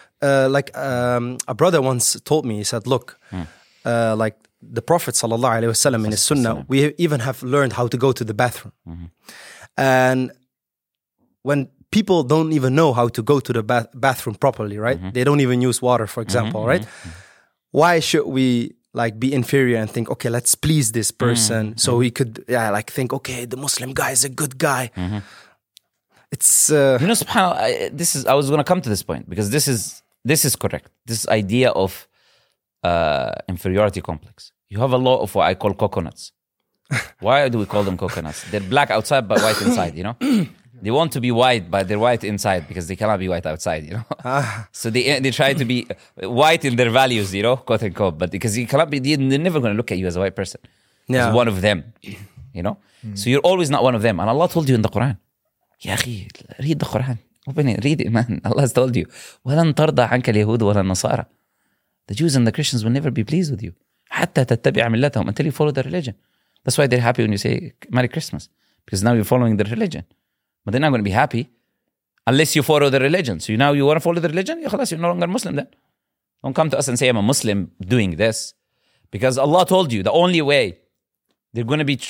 a brother once told me. He said, "Look, like." The Prophet ﷺ in his sunnah, we even have learned how to go to the bathroom. And when people don't even know how to go to the bathroom properly, right? They don't even use water, for example, right? Why should we like be inferior and think, okay, let's please this person so we could like think, okay, the Muslim guy is a good guy. It's you know, subhanAllah, I was going to come to this point because this is correct. This idea of inferiority complex. You have a lot of what I call coconuts. Why do we call them coconuts? They're black outside but white inside, you know? They want to be white but they're white inside because they cannot be white outside, you know? So they try to be white in their values, you know, quote unquote, but because you cannot be, they're never going to look at you as a white person. As one of them, you know? So you're always not one of them. And Allah told you in the Quran, Ya akhi, read the Quran. Open it, read it, man. Allah has told you, وَلَن تَرْضَى عَنْكَ الْيَهُودُ وَلَا النَّصَارَى. The Jews and the Christians will never be pleased with you. حتى تتبع ملتهم, until you follow their religion. That's why they're happy when you say Merry Christmas, because now you're following their religion. But they're not going to be happy unless you follow their religion. So now you want to follow the religion? You're no longer Muslim then. Don't come to us and say I'm a Muslim doing this, because Allah told you the only way they're going to be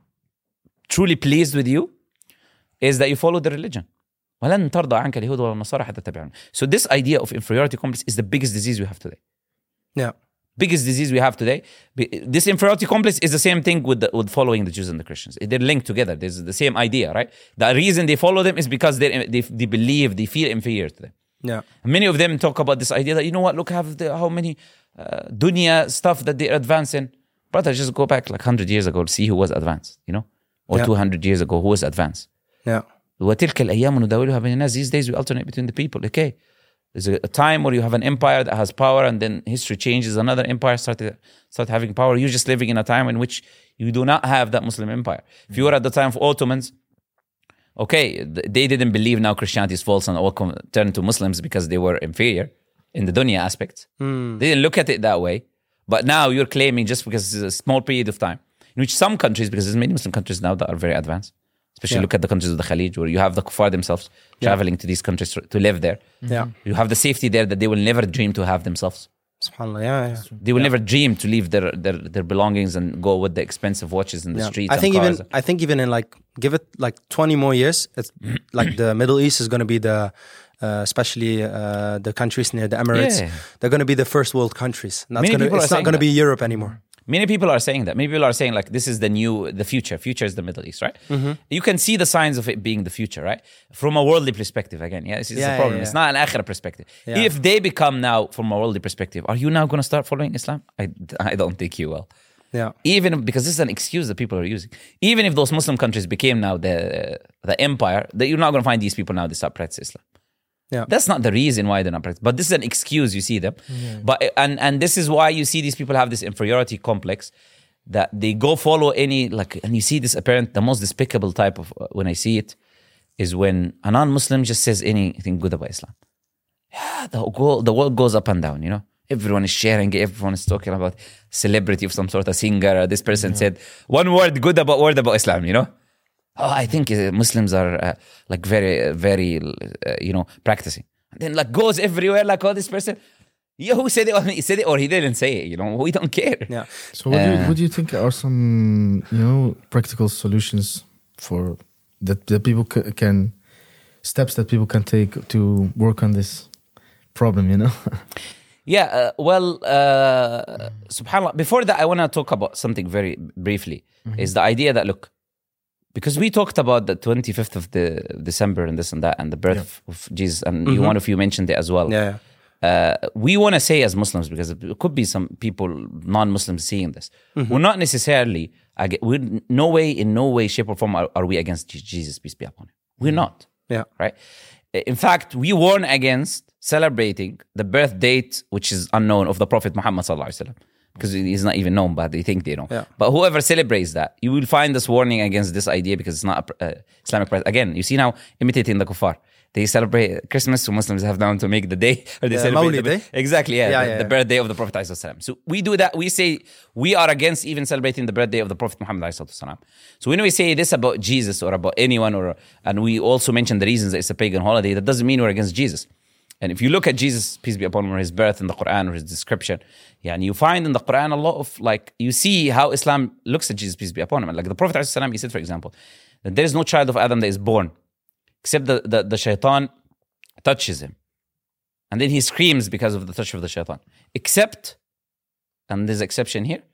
truly pleased with you is that you follow the religion. وَلَن تَرْضَى عَنْكَ الْيَهُودُ وَلَا النَّصَارَى حَتَّى تَتَّبِعَ. So this idea of inferiority complex is the biggest disease we have today. Yeah. Biggest disease we have today. This inferiority complex is the same thing with following the Jews and the Christians. They're linked together. There's the same idea, right? The reason they follow them is because they believe, they feel inferior to them. Yeah. Many of them talk about this idea that, you know what, look how many dunya stuff that they're advancing. Brother, just go back like 100 years ago to see who was advanced, you know? Or 200 years ago, who was advanced. Yeah. وَتِلْكَ الْأَيَّامُ نُدَاوِلُهَا بَيْنَ النَّاسِ. These days we alternate between the people, okay? There's a time where you have an empire that has power, and then history changes. Another empire start having power. You're just living in a time in which you do not have that Muslim empire. If you were at the time of Ottomans, okay, they didn't believe now Christianity is false and all turned to Muslims because they were inferior in the dunya aspect. They didn't look at it that way. But now you're claiming just because it's a small period of time, in which some countries, because there's many Muslim countries now that are very advanced, especially look at the countries of the Khalij, where you have the kuffar themselves traveling to these countries to live there. Yeah. You have the safety there that they will never dream to have themselves. SubhanAllah, yeah. They will never dream to leave their belongings and go with the expensive watches in the streets. I think even in like, give it like 20 more years, it's like the Middle East is going to be the, especially the countries near the Emirates, they're going to be the first world countries. It's not going to be Europe anymore. Many people are saying that. Many people are saying like this is the future. Future is the Middle East, right? You can see the signs of it being the future, right? From a worldly perspective, again, this is the problem. It's not an akhirah perspective. If they become now from a worldly perspective, are you now going to start following Islam? I don't think you will. Yeah. Even because this is an excuse that people are using. Even if those Muslim countries became now the empire, that you're not going to find these people now they start practicing Islam. Yeah. That's not the reason why they're not practicing. But this is an excuse, you see them. But and this is why you see these people have this inferiority complex, that they go follow any, like, and you see this apparent, the most despicable type of, when I see it, is when a non-Muslim just says anything good about Islam. Yeah, the world goes up and down, you know. Everyone is sharing it. Everyone is talking about celebrity of some sort, a singer. Or this person said one word about Islam, you know. Oh, I think Muslims are like very, very, practicing. And then like goes everywhere like, oh, this person, who said it? He said it or he didn't say it, you know. We don't care. Yeah. So what do you think are some, practical solutions for that people can, steps that people can take to work on this problem, you know? Yeah, subhanAllah, before that, I want to talk about something very briefly, is the idea that, look, because we talked about the 25th of December and this and that, and the birth of Jesus, and one of you mentioned it as well. Yeah. We want to say as Muslims, because it could be some people, non-Muslims seeing this, we're not necessarily, in no way, shape or form are we against Jesus, peace be upon him. We're not. Yeah. Right? In fact, we warn against celebrating the birth date, which is unknown, of the Prophet Muhammad sallallahu alaihi wasallam, because he's not even known, but they think they know. Yeah. But whoever celebrates that, you will find this warning against this idea, because it's not Islamic practice. Again, you see now imitating the kuffar. They celebrate Christmas, so Muslims have now to make the day, or they celebrate exactly, the birthday of the Prophet ﷺ. So we do that. We say we are against even celebrating the birthday of the Prophet Muhammad ﷺ. So when we say this about Jesus or about anyone, and we also mention the reasons that it's a pagan holiday, that doesn't mean we're against Jesus. And if you look at Jesus, peace be upon him, or his birth in the Quran or his description, and you find in the Quran a lot of you see how Islam looks at Jesus, peace be upon him. And like the Prophet ﷺ, he said, for example, that there is no child of Adam that is born except the shaitan touches him. And then he screams because of the touch of the shaitan. Except, and there's exception here,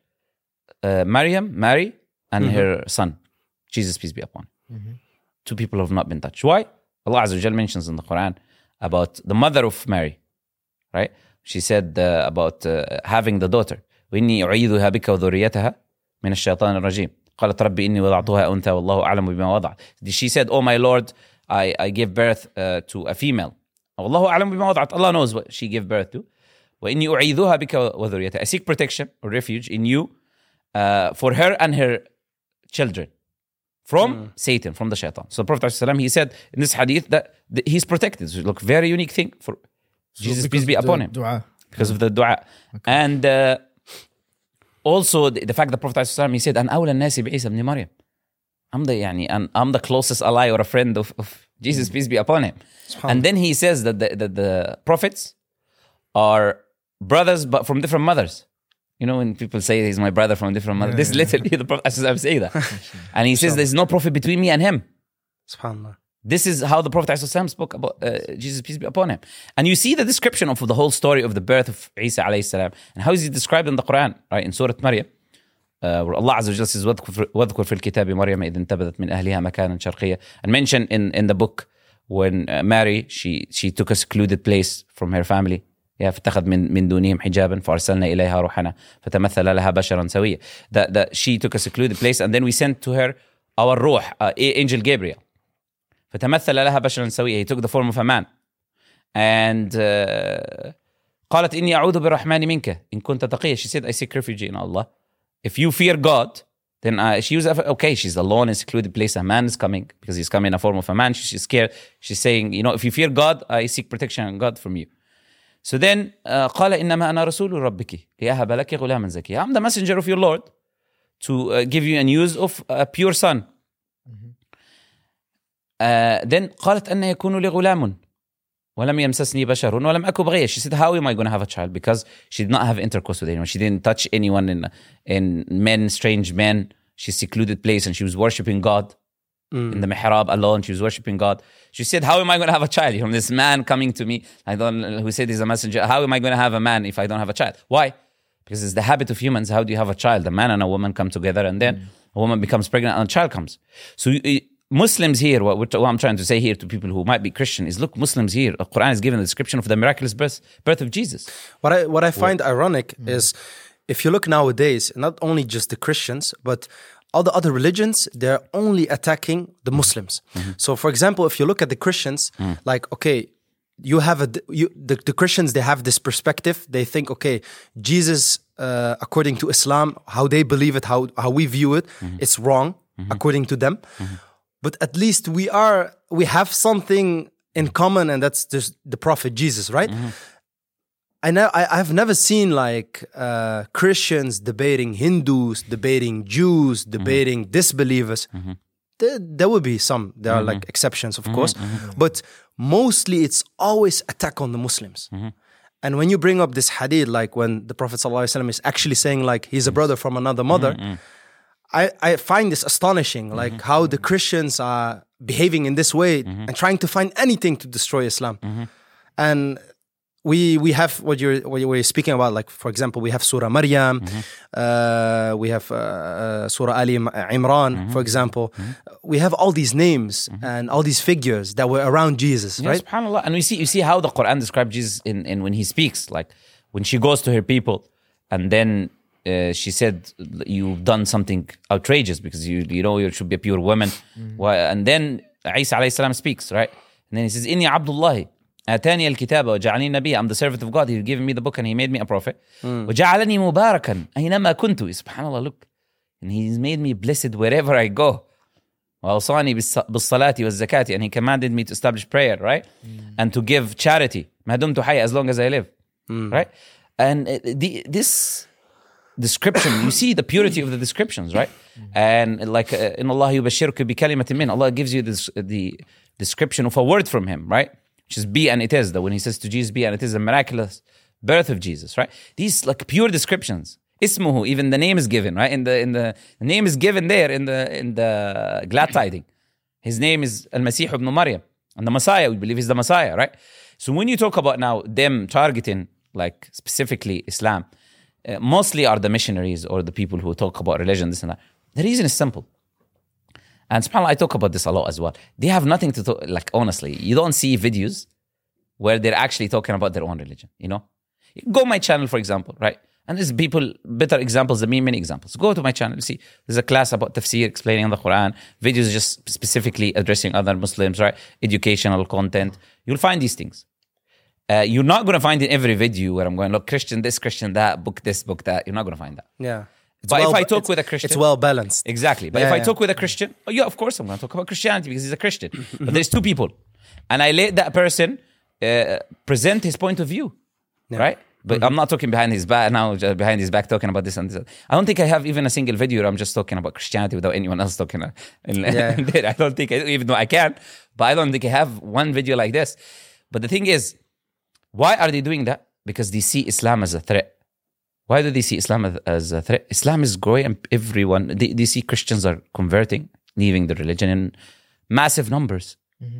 Mary, and her son, Jesus, peace be upon him. Two people have not been touched. Why? Allah Azza wa Jal mentions in the Quran about the mother of Mary, right? She said about having the daughter. وإني أعيذها بك وذريتها من الشيطان الرجيم. قالت ربي إني وضعتها أنثى والله أعلم بما وضع. She said, oh my Lord, I gave birth to a female. والله أعلم بما وضعت. Allah knows what she gave birth to. وإني أعيذها بك وذريتها. I seek protection or refuge in you for her and her children from Satan, from the shaitan. So the Prophet ﷺ, he said in this hadith that he's protected. So look, very unique thing for Jesus, peace be upon him. Dua. Because of the dua. Okay. And also the fact that the Prophet ﷺ, he said, أن أولى الناس بعيسى ابن مريم. I'm the closest ally or a friend of Jesus, peace be upon him. And then he says that the prophets are brothers but from different mothers. You know, when people say he's my brother from a different mother, this literally the Prophet ﷺ say that. And he says there's no prophet between me and him. SubhanAllah. This is how the Prophet ﷺ spoke about Jesus, peace be upon him. And you see the description of the whole story of the birth of Isa alayhi salam, and how is he described in the Quran, right? In Surah Maryam, where Allah Azza wa Jalla says, وَاذْكُرْ فِي الْكِتَابِ مَرْيَمَ إِذْ انْتَبَذَتْ مِنْ أَهْلِهَا مَكَانًا شَرْقِيًّا. And mentioned in the book when Mary, she took a secluded place from her family. فاتخذ من دونهم حجابا فأرسلنا إليها روحنا فتمثل لها بشرا سويا. That she took a secluded place, and then we sent to her our ruh, angel Gabriel. فتمثل لها بشرا سويا. He took the form of a man. And قالت إني أعوذ بالرحمن منك إن كنت تقيا. She said, I seek refuge in Allah. If you fear God, then she's alone in a secluded place. A man is coming because he's coming in a form of a man. She's scared. She's saying, if you fear God, I seek protection in God from you. So then قال إنما أنا رسول ربك لأهب لك غلاما زكيا. I'm the messenger of your Lord to give you a news of a pure son. Then قالت أن يكون لي غلام ولم يمسسني بشر ولم أكن بغيا. She said, how am I going to have a child? Because she did not have intercourse with anyone. She didn't touch anyone in men, strange men. She secluded place and she was worshipping God in the mihrab alone. She was worshipping God. She said, how am I going to have a child? This man coming to me, who said he's a messenger. How am I going to have a man if I don't have a child? Why? Because it's the habit of humans. How do you have a child? A man and a woman come together, and then a woman becomes pregnant and a child comes. So Muslims here, what I'm trying to say here to people who might be Christian is, look, Muslims here, the Quran is given the description of the miraculous birth of Jesus. What I find ironic is, if you look nowadays, not only just the Christians, but all the other religions, they're only attacking the Muslims. So, for example, if you look at the Christians, you have the Christians, they have this perspective. They think, okay, Jesus, according to Islam, how they believe it, how we view it, it's wrong according to them. but at least we have something in common, and that's just the Prophet Jesus, right? I've never seen like Christians debating Hindus, debating Jews, debating disbelievers. There will be some. There are like exceptions, of course, but mostly it's always attack on the Muslims. And when you bring up this hadith, like when the Prophet ﷺ is actually saying like he's a brother from another mother, I find this astonishing, like how the Christians are behaving in this way and trying to find anything to destroy Islam. And we have what you're speaking about, like for example, we have Surah Maryam, we have Surah Ali Imran, for example. We have all these names and all these figures that were around Jesus, right? SubhanAllah. And you see how the Quran describes Jesus in when he speaks, like when she goes to her people, and then she said, "You've done something outrageous because you know you should be a pure woman." And then Isa alayhi salam speaks, right? And then he says, "Inni Abdullah." آتاني الكتاب وجعلني نبيا. I'm the servant of God. He gave me the book and he made me a prophet. وجعلني مباركا أينما كنت. SubhanAllah, look. And he's made me blessed wherever I go. وأوصاني بالصلاة والزكاة. And he commanded me to establish prayer, right? And to give charity. ما دمت حي, as long as I live. Right? And this description, you see the purity of the descriptions, right? And like إن الله يبشرك بكلمة منه. Allah gives you the description of a word from him, right? Which is be and it is, that when he says to Jesus, be and it is, a miraculous birth of Jesus, right? These like pure descriptions. Ismuhu, even the name is given, right? The name is given there in the glad tiding. His name is Al-Masih ibn Maryam. And the Messiah, we believe he's the Messiah, right? So when you talk about now them targeting like specifically Islam, mostly are the missionaries or the people who talk about religion, this and that. The reason is simple. And subhanAllah, I talk about this a lot as well. They have nothing to talk, like honestly, you don't see videos where they're actually talking about their own religion, you know? Go my channel, for example, right? And there's people, better examples than me, many examples. Go to my channel, see, there's a class about tafsir, explaining the Quran, videos just specifically addressing other Muslims, right? Educational content. You'll find these things. You're not going to find in every video where I'm going, look, Christian this, Christian that, book this, book that. You're not going to find that. Yeah. But if I talk with a Christian... It's well balanced. Exactly. But if I talk with a Christian, of course I'm going to talk about Christianity because he's a Christian. But there's two people. And I let that person present his point of view. Right? But I'm not talking behind his back now, just behind his back talking about this and this. I don't think I have even a single video where I'm just talking about Christianity without anyone else talking. I don't think, even though I can, but I don't think I have one video like this. But the thing is, why are they doing that? Because they see Islam as a threat. Why do they see Islam as a threat? Islam is growing and everyone, they see Christians are converting, leaving the religion in massive numbers.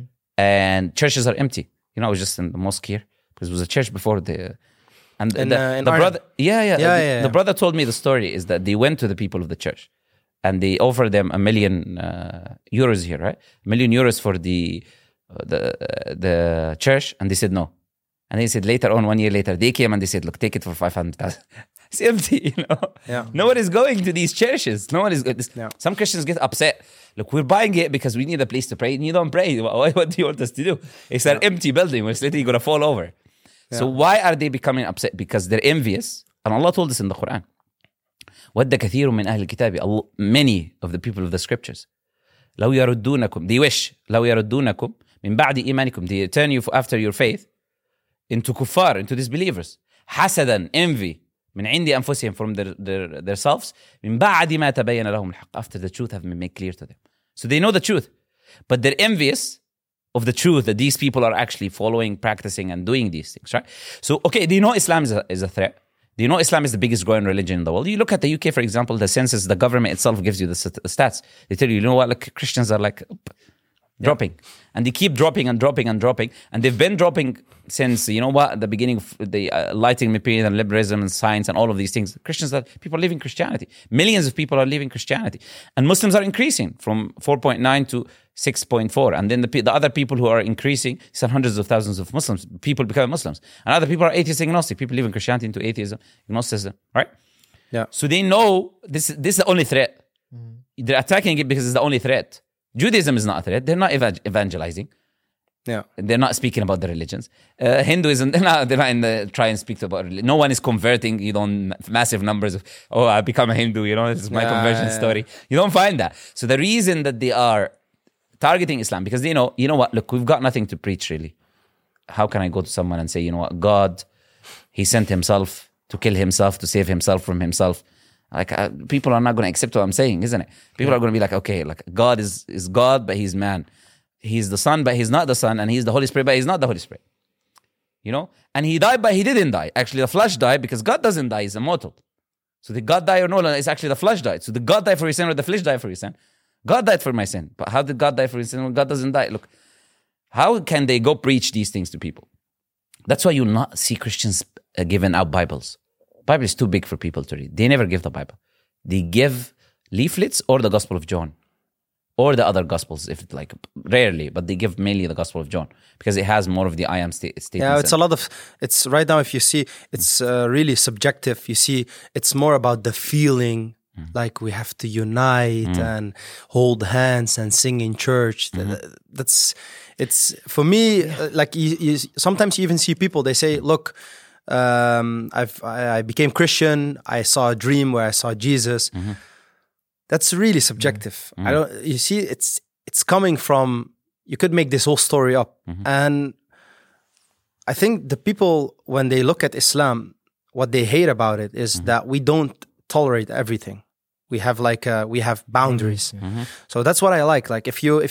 And churches are empty. You know, I was just in the mosque here because it was a church before the brother. The brother told me the story is that they went to the people of the church and they offered them €1 million here, right? €1 million for the church, and they said no. And they said later on, 1 year later, they came and they said, look, take it for 500,000. It's empty, you know. Yeah. No one is going to these churches. No one is. Some Christians get upset. Look, we're buying it because we need a place to pray, and you don't pray. What do you want us to do? It's an empty building. It's literally going to fall over. Yeah. So why are they becoming upset? Because they're envious. And Allah told us in the Quran, وَدَّ كَثِيرٌ مِّنْ أَهْلِ الْكِتَابِ, many of the people of the scriptures, لَوْ يَرُدُّونَكُمْ, they wish, لَوْ يَرُدُّونَكُمْ مِنْ بَعْدِ إِيمَانِكُمْ, they turn you after your faith into kuffar, into disbelievers. حسدا, envy, من عند أنفسهم, from their selves, من بعد ما تبين لهم الحق, after the truth have been made clear to them. So they know the truth, but they're envious of the truth that these people are actually following, practicing, and doing these things, right? So, okay, they know Islam is a threat. They know Islam is the biggest growing religion in the world. You look at the UK, for example, the census, the government itself gives you the stats. They tell you, you know what, like Christians are like dropping. And they keep dropping and dropping and dropping. And they've been dropping since, you know what, the beginning of the Enlightenment period and liberalism and science and all of these things. People are leaving Christianity. Millions of people are leaving Christianity. And Muslims are increasing from 4.9 to 6.4. And then the other people who are increasing, these are hundreds of thousands of Muslims. People become Muslims. And other people are atheist agnostic. People leaving Christianity into atheism, agnosticism, right? Yeah. So they know this is the only threat. They're attacking it because it's the only threat. Judaism is not a threat. They're not evangelizing. Yeah, they're not speaking about the religions. Hinduism, they're not in the try and speak about religion. No one is converting. You don't massive numbers of I become a Hindu. You know, this is my conversion story. You don't find that. So the reason that they are targeting Islam because you know what? Look, we've got nothing to preach really. How can I go to someone and say, you know what, God, He sent Himself to kill Himself, to save Himself from Himself? Like people are not going to accept what I'm saying, isn't it? People are going to be like, okay, like God is God, but He's man. He's the Son, but He's not the Son, and He's the Holy Spirit, but He's not the Holy Spirit. You know, and He died, but He didn't die. Actually, the flesh died because God doesn't die; He's immortal. So did God die or no? It's actually the flesh died. So did God die for your sin or the flesh die for your sin? God died for my sin, but how did God die for your sin when God doesn't die? Look. How can they go preach these things to people? That's why you'll not see Christians giving out Bibles. Bible is too big for people to read. They never give the Bible. They give leaflets or the Gospel of John or the other Gospels, if it's like rarely, but they give mainly the Gospel of John because it has more of the I am statements. Yeah, it's a lot of, it's right now, if you see, it's really subjective. You see, it's more about the feeling. Like we have to unite and hold hands and sing in church. It's for me, like you sometimes you even see people, they say, look, I became Christian. I saw a dream where I saw Jesus. That's really subjective. You see, it's coming from, you could make this whole story up. And I think the people, when they look at Islam, what they hate about it is that we don't tolerate everything. We have we have boundaries. So that's what I like. Like if you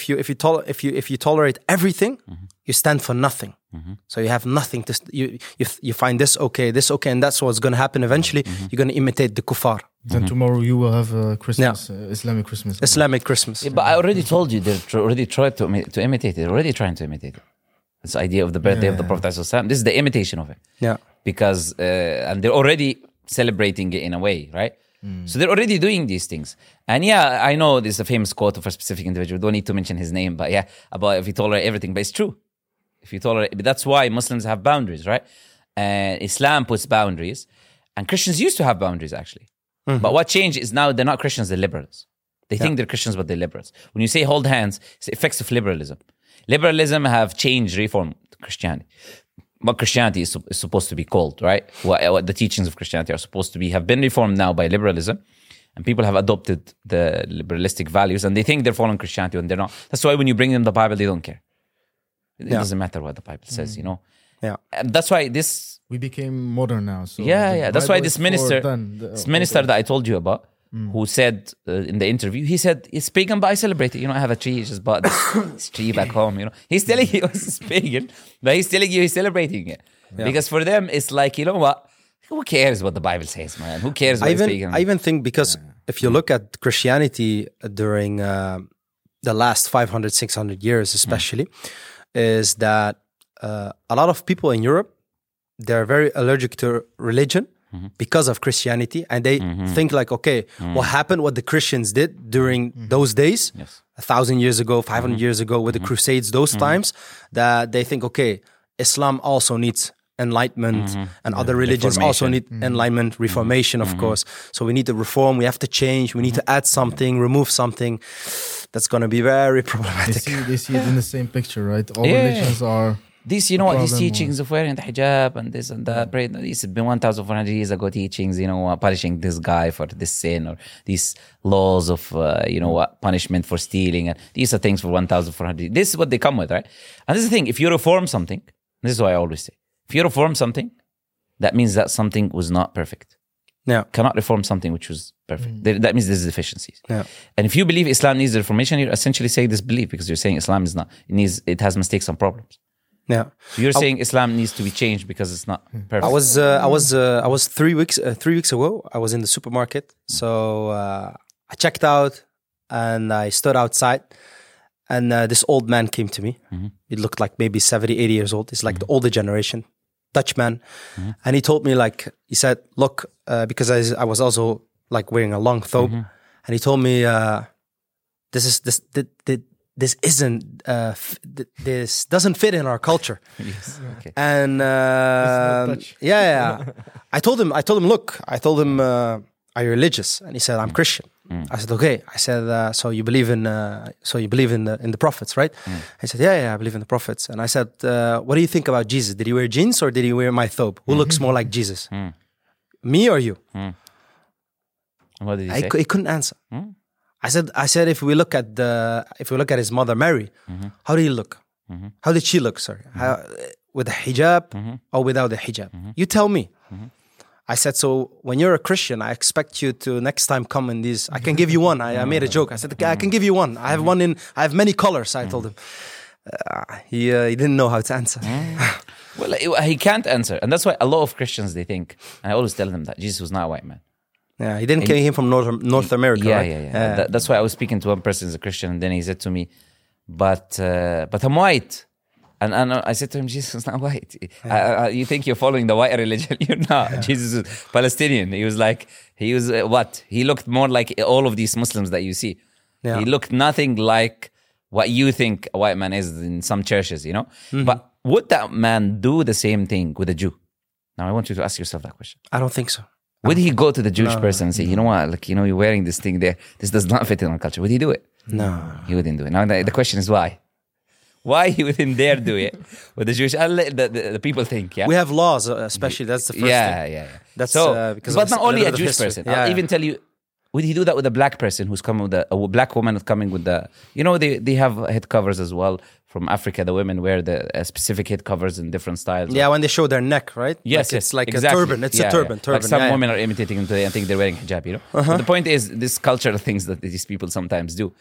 tolerate everything, you stand for nothing. So you have nothing to you find this okay, and that's what's going to happen eventually. You're going to imitate the kuffar. Then tomorrow you will have Christmas, Islamic Christmas. Islamic Christmas. Yeah, but I already told you they're already trying to imitate it. They're already trying to imitate it. This idea of the birthday of the Prophet ﷺ. This is the imitation of it. Yeah. Because and they're already celebrating it in a way, right? So they're already doing these things. And yeah, I know this is a famous quote of a specific individual. Don't need to mention his name, but yeah, about if you tolerate everything. But it's true. If you tolerate, that's why Muslims have boundaries, right? And Islam puts boundaries. And Christians used to have boundaries, actually. But what changed is now they're not Christians, they're liberals. They think they're Christians, but they're liberals. When you say hold hands, it's the effects of liberalism. Liberalism have changed, reformed Christianity. What Christianity is supposed to be called, right? What the teachings of Christianity are supposed to be have been reformed now by liberalism, and people have adopted the liberalistic values, and they think they're following Christianity when they're not. That's why when you bring them the Bible, they don't care. It doesn't matter what the Bible says, you know. Yeah, and that's why we became modern now. So that's why this minister, that I told you about, who said in the interview, he said, it's pagan, but I celebrate it. You know, I have a tree, just bought this tree back home, you know. He's telling you it's pagan, but he's telling you he's celebrating it. Yeah. Because for them, it's like, you know what? Who cares what the Bible says, man? Who cares what it's pagan? I even think because if you look at Christianity during the last 500, 600 years especially, is that a lot of people in Europe, they're very allergic to religion. Because of Christianity, and they think like, okay, what happened, what the Christians did during those days, 1,000 years ago, 500 years ago with the Crusades, those times, that they think, okay, Islam also needs enlightenment and other religions also need enlightenment, reformation, of course. So we need to reform, we have to change, we need to add something, remove something. That's going to be very problematic. They see it in the same picture, right? All religions are... These, you know what, these teachings of wearing the hijab and this and that, these have been 1,400 years ago teachings, you know, punishing this guy for this sin, or these laws of, you know what, punishment for stealing. And these are things for 1,400. This is what they come with, right? And this is the thing, if you reform something, this is what I always say, if you reform something, that means that something was not perfect. Yeah. Cannot reform something which was perfect. That means there's deficiencies. Yeah. And if you believe Islam needs reformation, you're essentially saying disbelief, because you're saying Islam is not, it has mistakes and problems. Yeah, so you're saying Islam needs to be changed because it's not perfect. I was 3 weeks ago. I was in the supermarket, so I checked out and I stood outside, and this old man came to me. He looked like maybe 70, 80 years old. He's like the older generation, Dutch man, and he told me, like, he said, look, because I was also like wearing a long thobe, and he told me, this isn't this doesn't fit in our culture. Yes. Okay. And I told him, look, are you religious? And he said, I'm Christian. I said, okay. I said, so you believe in the prophets, right? He said, yeah, I believe in the prophets. And I said, what do you think about Jesus? Did he wear jeans or did he wear my thobe? Who looks more like Jesus? Me or you? What did he say? He couldn't answer. I said, if we look at his mother Mary, how did he look? How did she look? Sorry, with a hijab or without a hijab? You tell me. I said, so when you're a Christian, I expect you to next time come in these. I can give you one. I made a joke. I said, okay, I can give you one. I have many colors. I told him. He didn't know how to answer. Well, he can't answer, and that's why a lot of Christians, they think, and I always tell them that Jesus was not a white man. Yeah, he didn't came from North America. Yeah, right? yeah. That's why I was speaking to one person who's a Christian, and then he said to me, "But I'm white." And I said to him, Jesus is not white. You think you're following the white religion? You're not. Jesus is Palestinian. He was what? He looked more like all of these Muslims that you see. Yeah. He looked nothing like what you think a white man is in some churches, you know? But would that man do the same thing with a Jew? Now, I want you to ask yourself that question. I don't think so. Would he go to the Jewish person and say, you know what, like, you're wearing this thing there. This does not fit in our culture. Would he do it? No. He wouldn't do it. Now, the question is why? Why he wouldn't dare do it with the Jewish? The people think, yeah. We have laws, especially. That's the first thing. Yeah. That's because but not only a Jewish person. I'll even tell you, would he do that with a black person who's coming with a black woman who's coming with the? They have head covers as well from Africa. The women wear the specific head covers in different styles. Yeah, when they show their neck, right? Yes, it's like exactly. A turban. It's a turban. Like some women are imitating them today and think they're wearing hijab. But the point is, this cultural things that these people sometimes do.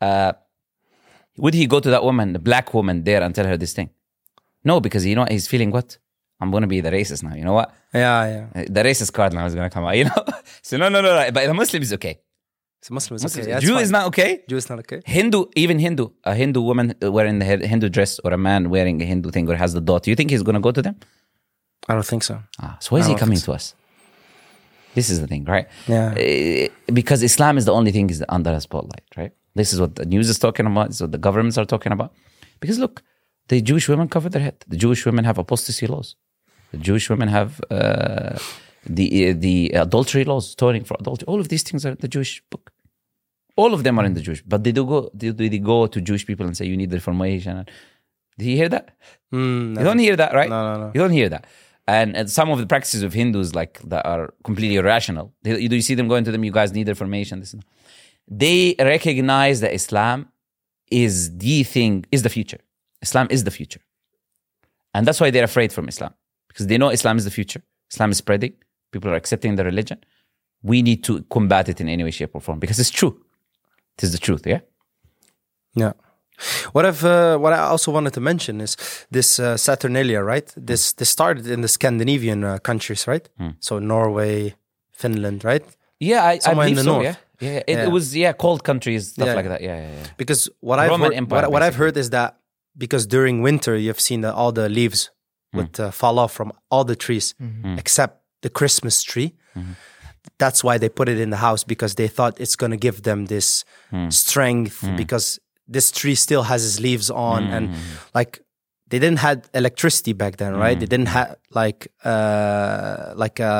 Would he go to that woman, the black woman there, and tell her this thing? No, because he's feeling what? I'm going to be the racist now. You know what? Yeah. The racist card now is going to come out, So no. But the Muslim is okay. So Muslim is okay. Yeah, Jew is not okay. Jew is not okay. Hindu. A Hindu woman wearing the Hindu dress or a man wearing a Hindu thing or has the dot. You think he's going to go to them? I don't think so. So why is he coming to us? This is the thing, right? Yeah. Because Islam is the only thing is under a spotlight, right? This is what the news is talking about. This is what the governments are talking about. Because look, the Jewish women cover their head. The Jewish women have apostasy laws. The Jewish women have the adultery laws, stoning for adultery. All of these things are in the Jewish book. All of them are in the Jewish. But they go to Jewish people and say you need reformation. Did you hear that? You don't hear that, right? No. You don't hear that. And some of the practices of Hindus like that are completely irrational. Do you see them going to them? You guys need reformation. This and that. They recognize that Islam is the future. Islam is the future. And that's why they're afraid from Islam. Because they know Islam is the future. Islam is spreading. People are accepting the religion. We need to combat it in any way, shape, or form. Because it's true. It is the truth, yeah? Yeah. What I also wanted to mention is this Saturnalia, right? This started in the Scandinavian countries, right? So Norway, Finland, right? Yeah, I believe in the so, north. Yeah. It was cold countries, stuff like that. Yeah. Because what I've heard is that because during winter you've seen that all the leaves would fall off from all the trees except the Christmas tree. That's why they put it in the house, because they thought it's going to give them this strength because this tree still has its leaves on and like they didn't have electricity back then, right? They didn't have like a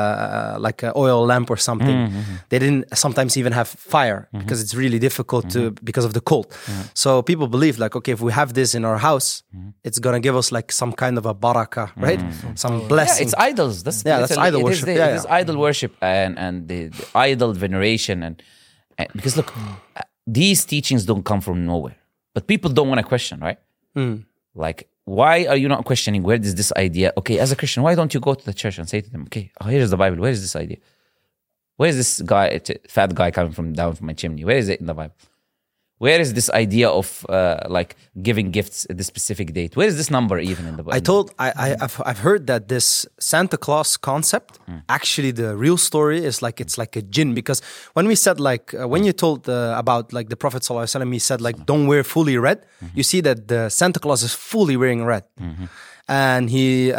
oil lamp or something. They didn't sometimes even have fire because it's really difficult because of the cold. So people believe like, okay, if we have this in our house, it's gonna give us like some kind of a barakah, right? Some blessing. Yeah, it's idols. That's idol worship. It is idol worship and the idol veneration and because look, these teachings don't come from nowhere, but people don't want to question, right? Like, why are you not questioning where is this idea? Okay, as a Christian, why don't you go to the church and say to them, okay, here's the Bible. Where is this idea? Where is this fat guy coming from down from my chimney? Where is it in the Bible? Where is this idea of like giving gifts at this specific date? Where is this number even in the Bible? I've heard that this Santa Claus concept, actually the real story is like, it's like a jinn, because when we said like, when you told about like the Prophet ﷺ, he said like, don't wear fully red. You see that the Santa Claus is fully wearing red. And he,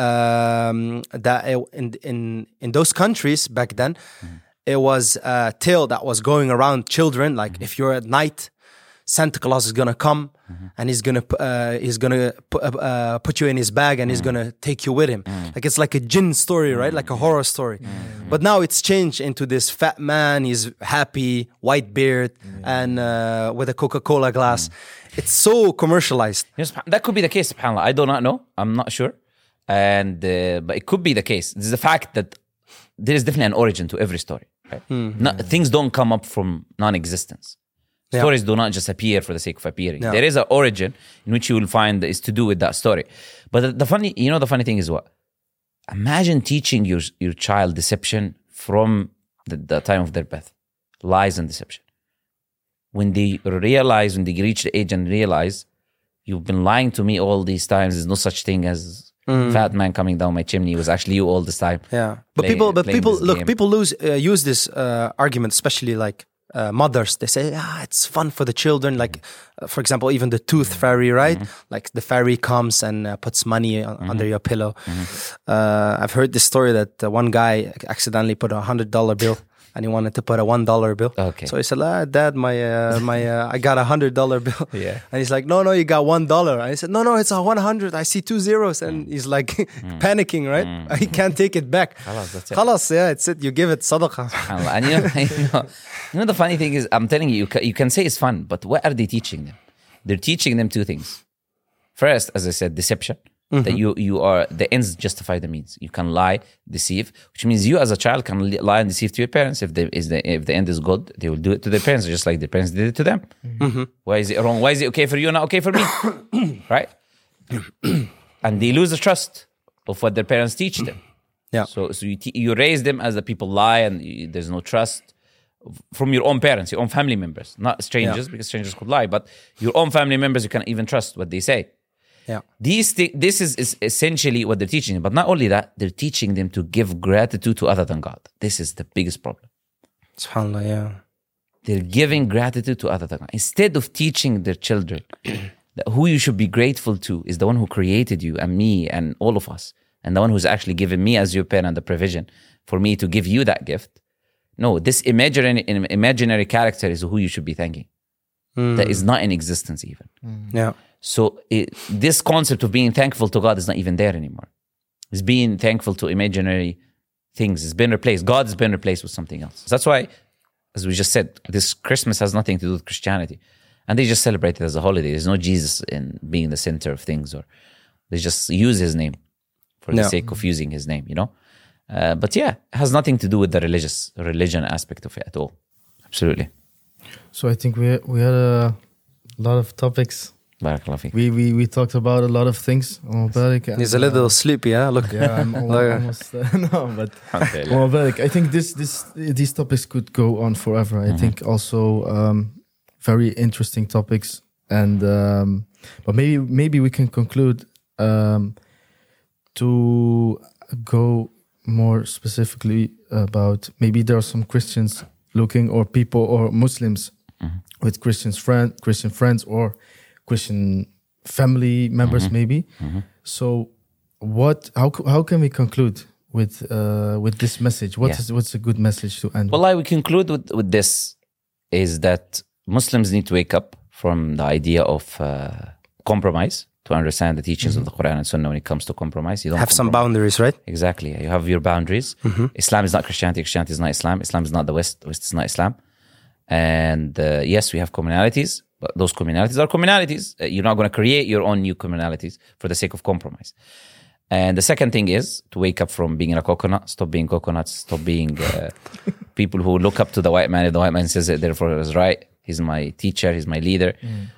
that in those countries back then, it was a tale that was going around children. Like if you're at night, Santa Claus is gonna come and he's gonna put you in his bag and he's gonna take you with him. Like it's like a jinn story, right? Like a horror story. But now it's changed into this fat man. He's happy, white beard, and with a Coca-Cola glass. It's so commercialized. Yes, that could be the case. SubhanAllah, I do not know. I'm not sure, and but it could be the case. It's the fact that there is definitely an origin to every story. Right? Things don't come up from non-existence. Stories do not just appear for the sake of appearing. There is an origin in which you will find is to do with that story. But the funny thing is what? Imagine teaching your child deception from the time of their birth. Lies and deception. When they reach the age and realize, you've been lying to me all these times, there's no such thing as fat man coming down my chimney, it was actually you all this time. Yeah. But people use this argument, especially like mothers. They say, it's fun for the children. Like, for example, even the tooth fairy, right? Like the fairy comes and puts money under your pillow. I've heard this story that one guy accidentally put a $100 bill and he wanted to put a $1 bill. Okay. So he said, Dad, I got a $100 bill. Yeah. And he's like, no, you got $1. And I said, no, it's a 100. I see 2 zeros. And he's like panicking, right? He can't take it back. That's it. It's it. You give it sadaqah. And the funny thing is, I'm telling you can say it's fun, but what are they teaching them? They're teaching them 2 things. First, as I said, deception. That you are, the ends justify the means. You can lie, deceive, which means you as a child can lie and deceive to your parents. If the end is good, they will do it to their parents, just like their parents did it to them. Why is it wrong? Why is it okay for you and not okay for me? Right? And they lose the trust of what their parents teach them. Yeah. So you raise them as the people lie, and there's no trust from your own parents, your own family members, not strangers, because strangers could lie, but your own family members, you can even trust what they say. Yeah. This is essentially what they're teaching them. But not only that, they're teaching them to give gratitude to other than God. This is the biggest problem. SubhanAllah, yeah. They're giving gratitude to other than God. Instead of teaching their children that who you should be grateful to is the one who created you and me and all of us, and the one who's actually given me as your parent the provision for me to give you that gift. No, this imaginary character is who you should be thanking. That is not in existence even. Yeah. So this concept of being thankful to God is not even there anymore. It's being thankful to imaginary things. It's been replaced. God has been replaced with something else. That's why, as we just said, this Christmas has nothing to do with Christianity. And they just celebrate it as a holiday. There's no Jesus in being the center of things, or they just use his name for the sake of using his name, But yeah, it has nothing to do with the religion aspect of it at all. Absolutely. So I think we had a lot of topics. We talked about a lot of things. He's a little sleepy, huh? Look. Yeah, I'm almost no, but I think these topics could go on forever. I think also very interesting topics, and but maybe we can conclude to go more specifically about maybe there are some Christians looking, or people, or Muslims with Christian friends or Christian family members, maybe. So, how can we conclude with this message? What's a good message to end? Well, I would conclude with this is that Muslims need to wake up from the idea of compromise, to understand the teachings of the Quran and Sunnah when it comes to compromise. You don't have some boundaries, right? Exactly. You have your boundaries. Islam is not Christianity. Christianity is not Islam. Islam is not the West. The West is not Islam. And yes, we have commonalities, but those commonalities are commonalities. You're not going to create your own new commonalities for the sake of compromise. And the second thing is to wake up from being a coconut, stop being coconuts, stop being people who look up to the white man. If the white man says it, therefore it's right. He's my teacher, he's my leader.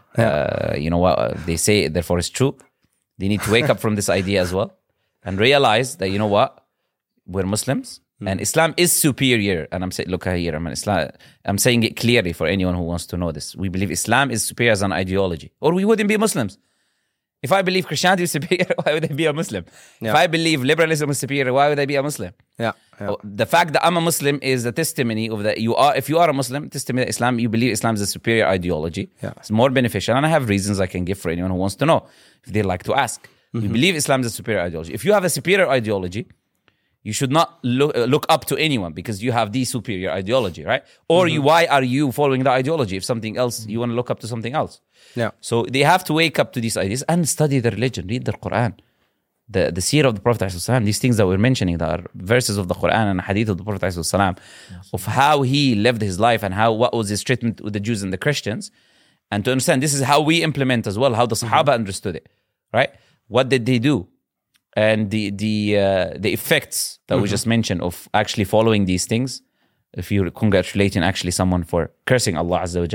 You know what they say, therefore it's true. They need to wake up from this idea as well and realize that, you know what, we're Muslims and Islam is superior. And I'm saying, look here, I'm saying it clearly for anyone who wants to know this. We believe Islam is superior as an ideology, or we wouldn't be Muslims. If I believe Christianity is superior, why would I be a Muslim? If I believe liberalism is superior, why would I be a Muslim? The fact that I'm a Muslim is a testimony of that. If you are a Muslim, testimony that Islam, you believe Islam is a superior ideology. It's more beneficial, and I have reasons I can give for anyone who wants to know if they like to ask. We believe Islam is a superior ideology. If you have a superior ideology, you should not look up to anyone because you have the superior ideology, right? Or why are you following the ideology if something else, you want to look up to something else? So they have to wake up to these ideas and study the religion, read the Quran, the seerah of the Prophet ﷺ, these things that we're mentioning, that are verses of the Quran and hadith of the Prophet ﷺ, of how he lived his life and what was his treatment with the Jews and the Christians, and to understand this is how we implement as well, how the Sahaba understood it, right? What did they do? And the effects that we just mentioned of actually following these things. If you're congratulating actually someone for cursing Allah Azza wa Jal,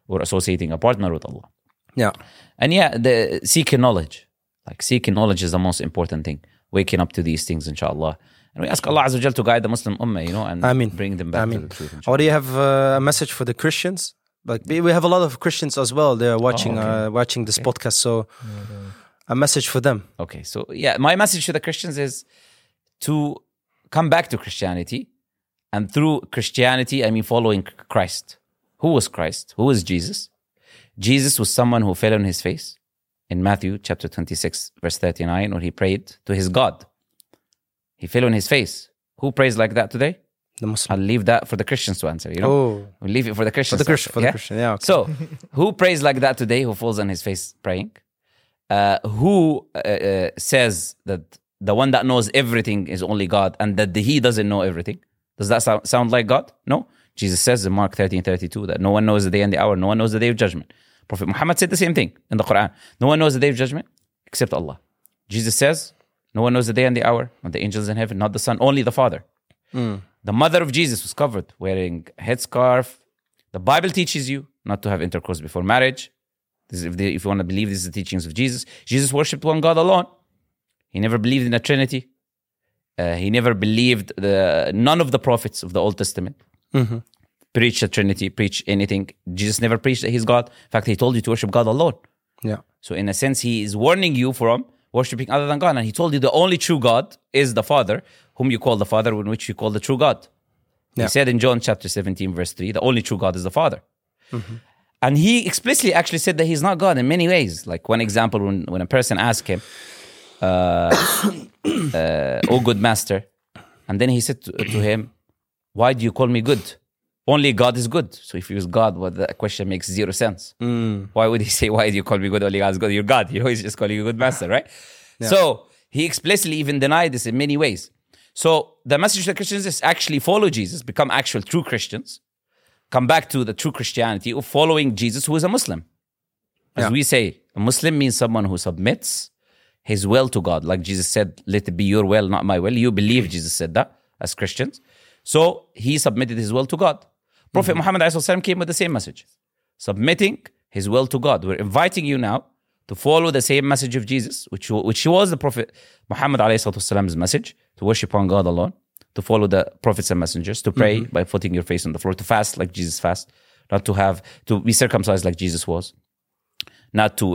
or associating a partner with Allah. Yeah. And the seeking knowledge. Like seeking knowledge is the most important thing. Waking up to these things, inshallah. And we ask Allah Azza wa Jal to guide the Muslim Ummah, and bring them back to the truth. Or do you have a message for the Christians? Like we have a lot of Christians as well. They're watching watching this podcast. So a message for them. Okay. So my message to the Christians is to come back to Christianity. And through Christianity, I mean following Christ. Who was Christ? Who was Jesus? Jesus was someone who fell on his face in Matthew chapter 26, verse 39, where he prayed to his God. He fell on his face. Who prays like that today? The Muslim. I'll leave that for the Christians to answer, We'll leave it for the Christians. For the Christian, yeah. Okay. So, who prays like that today, who falls on his face praying? Who says that the one that knows everything is only God and that he doesn't know everything? Does that sound like God? No. Jesus says in Mark 13:32 that no one knows the day and the hour, no one knows the day of judgment. Prophet Muhammad said the same thing in the Quran. No one knows the day of judgment except Allah. Jesus says, no one knows the day and the hour, not the angels in heaven, not the Son, only the Father. The mother of Jesus was covered, wearing a headscarf. The Bible teaches you not to have intercourse before marriage. This is if you want to believe this is the teachings of Jesus. Jesus worshipped one God alone. He never believed in a Trinity. He never believed none of the prophets of the Old Testament. Preach the Trinity, preach anything. Jesus never preached that he's God. In fact, he told you to worship God alone. Yeah. So in a sense, he is warning you from worshiping other than God. And he told you the only true God is the Father, whom you call the Father, in which you call the true God. Yeah. He said in John chapter 17, verse 3, the only true God is the Father. And he explicitly actually said that he's not God in many ways. Like one example, when a person asked him, oh good master, and then he said to him, why do you call me good? Only God is good. So if he was God, the question makes zero sense. Why would he say, why do you call me good? Only God is good. You're God. He's just calling you good master, right? Yeah. So he explicitly even denied this in many ways. So the message to the Christians is actually follow Jesus, become actual true Christians, come back to the true Christianity of following Jesus, who is a Muslim. As we say, a Muslim means someone who submits his will to God. Like Jesus said, let it be your will, not my will. You believe Jesus said that as Christians. So he submitted his will to God. Prophet Muhammad ﷺ came with the same message, submitting his will to God. We're inviting you now to follow the same message of Jesus, which was the Prophet Muhammad ﷺ's message, to worship on God alone, to follow the prophets and messengers, to pray by putting your face on the floor, to fast like Jesus fasted, not to be circumcised like Jesus was, not to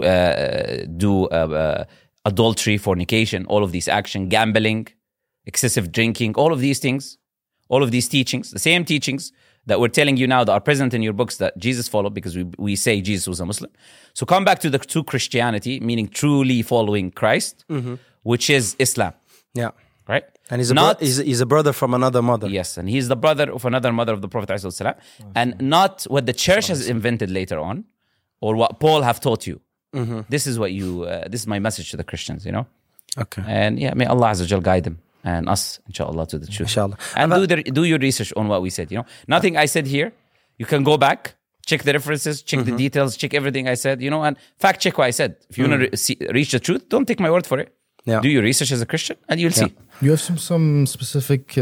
do adultery, fornication, all of these actions, gambling, excessive drinking, all of these things, all of these teachings, the same teachings that we're telling you now that are present in your books that Jesus followed, because we say Jesus was a Muslim. So come back to the true Christianity, meaning truly following Christ, which is Islam. Yeah. Right? And he's a brother from another mother. Yes, and he's the brother of another mother of the Prophet ﷺ, and not what the church has invented later on, or what Paul have taught you. This is what this is my message to the Christians, Okay. And may Allah Azza wa Jal guide them and us, inshallah, to the truth. Inshallah. And do your research on what we said, Nothing I said here, you can go back, check the references, check the details, check everything I said, and fact check what I said. If you want to reach the truth, don't take my word for it. Yeah. Do your research as a Christian and you'll see. You have some specific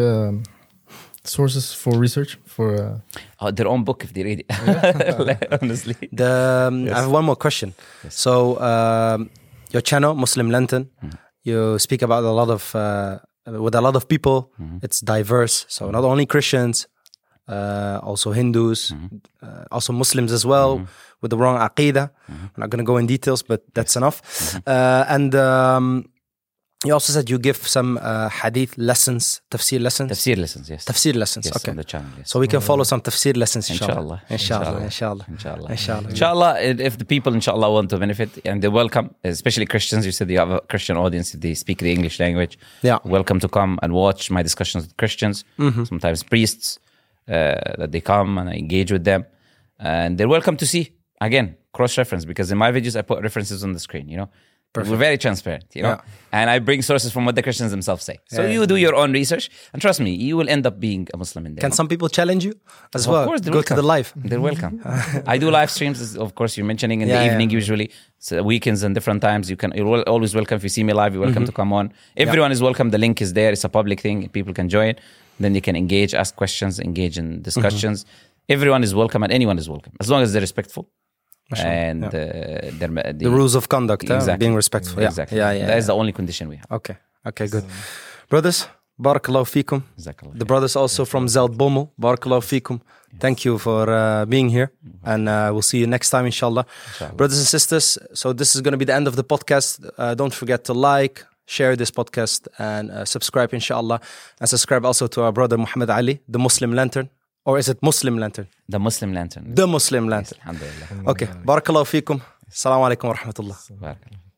sources for research for their own book if they read it. Honestly. I have one more question. Yes. So your channel, Muslim Lantern, you speak about with a lot of people. It's diverse. So not only Christians, also Hindus, also Muslims as well, with the wrong aqidah. I'm not going to go in details, but that's enough. And you also said you give some hadith lessons, tafsir lessons. Tafsir lessons, yes. Tafsir lessons, yes, okay. On the channel, yes. So we can follow some tafsir lessons, inshallah. Inshallah. If the people, inshallah, want to benefit, and they're welcome, especially Christians. You said you have a Christian audience, if they speak the English language. Yeah. Welcome to come and watch my discussions with Christians, sometimes priests, that they come and I engage with them. And they're welcome to see, again, cross-reference, because in my videos, I put references on the screen, Perfect. We're very transparent, and I bring sources from what the Christians themselves say. So you do your own research, and trust me, you will end up being a Muslim in there. Can some people challenge you as well? Of course, go to the live. They're welcome. I do live streams, of course, you're mentioning in the evening usually. So weekends and different times. You're always welcome. If you see me live, you're welcome to come on. Everyone is welcome. The link is there. It's a public thing. People can join. Then they can engage, ask questions, engage in discussions. Everyone is welcome and anyone is welcome, as long as they're respectful. and the rules of conduct, being respectful. Exactly. That is the only condition we have. Okay, good. Brothers, barakallahu feekum. The brothers also from Zeld Bommel, barakallahu feekum. Thank you for being here, and we'll see you next time, inshallah. Brothers and sisters, so this is going to be the end of the podcast. Don't forget to like, share this podcast, and subscribe, inshallah. And subscribe also to our brother Muhammad Ali, the Muslim Lantern. Or is it Muslim Lantern? The Muslim Lantern. The Muslim Lantern. Alhamdulillah. Okay. Barakallahu feekum. Assalamu alaikum wa rahmatullah. Barakallah.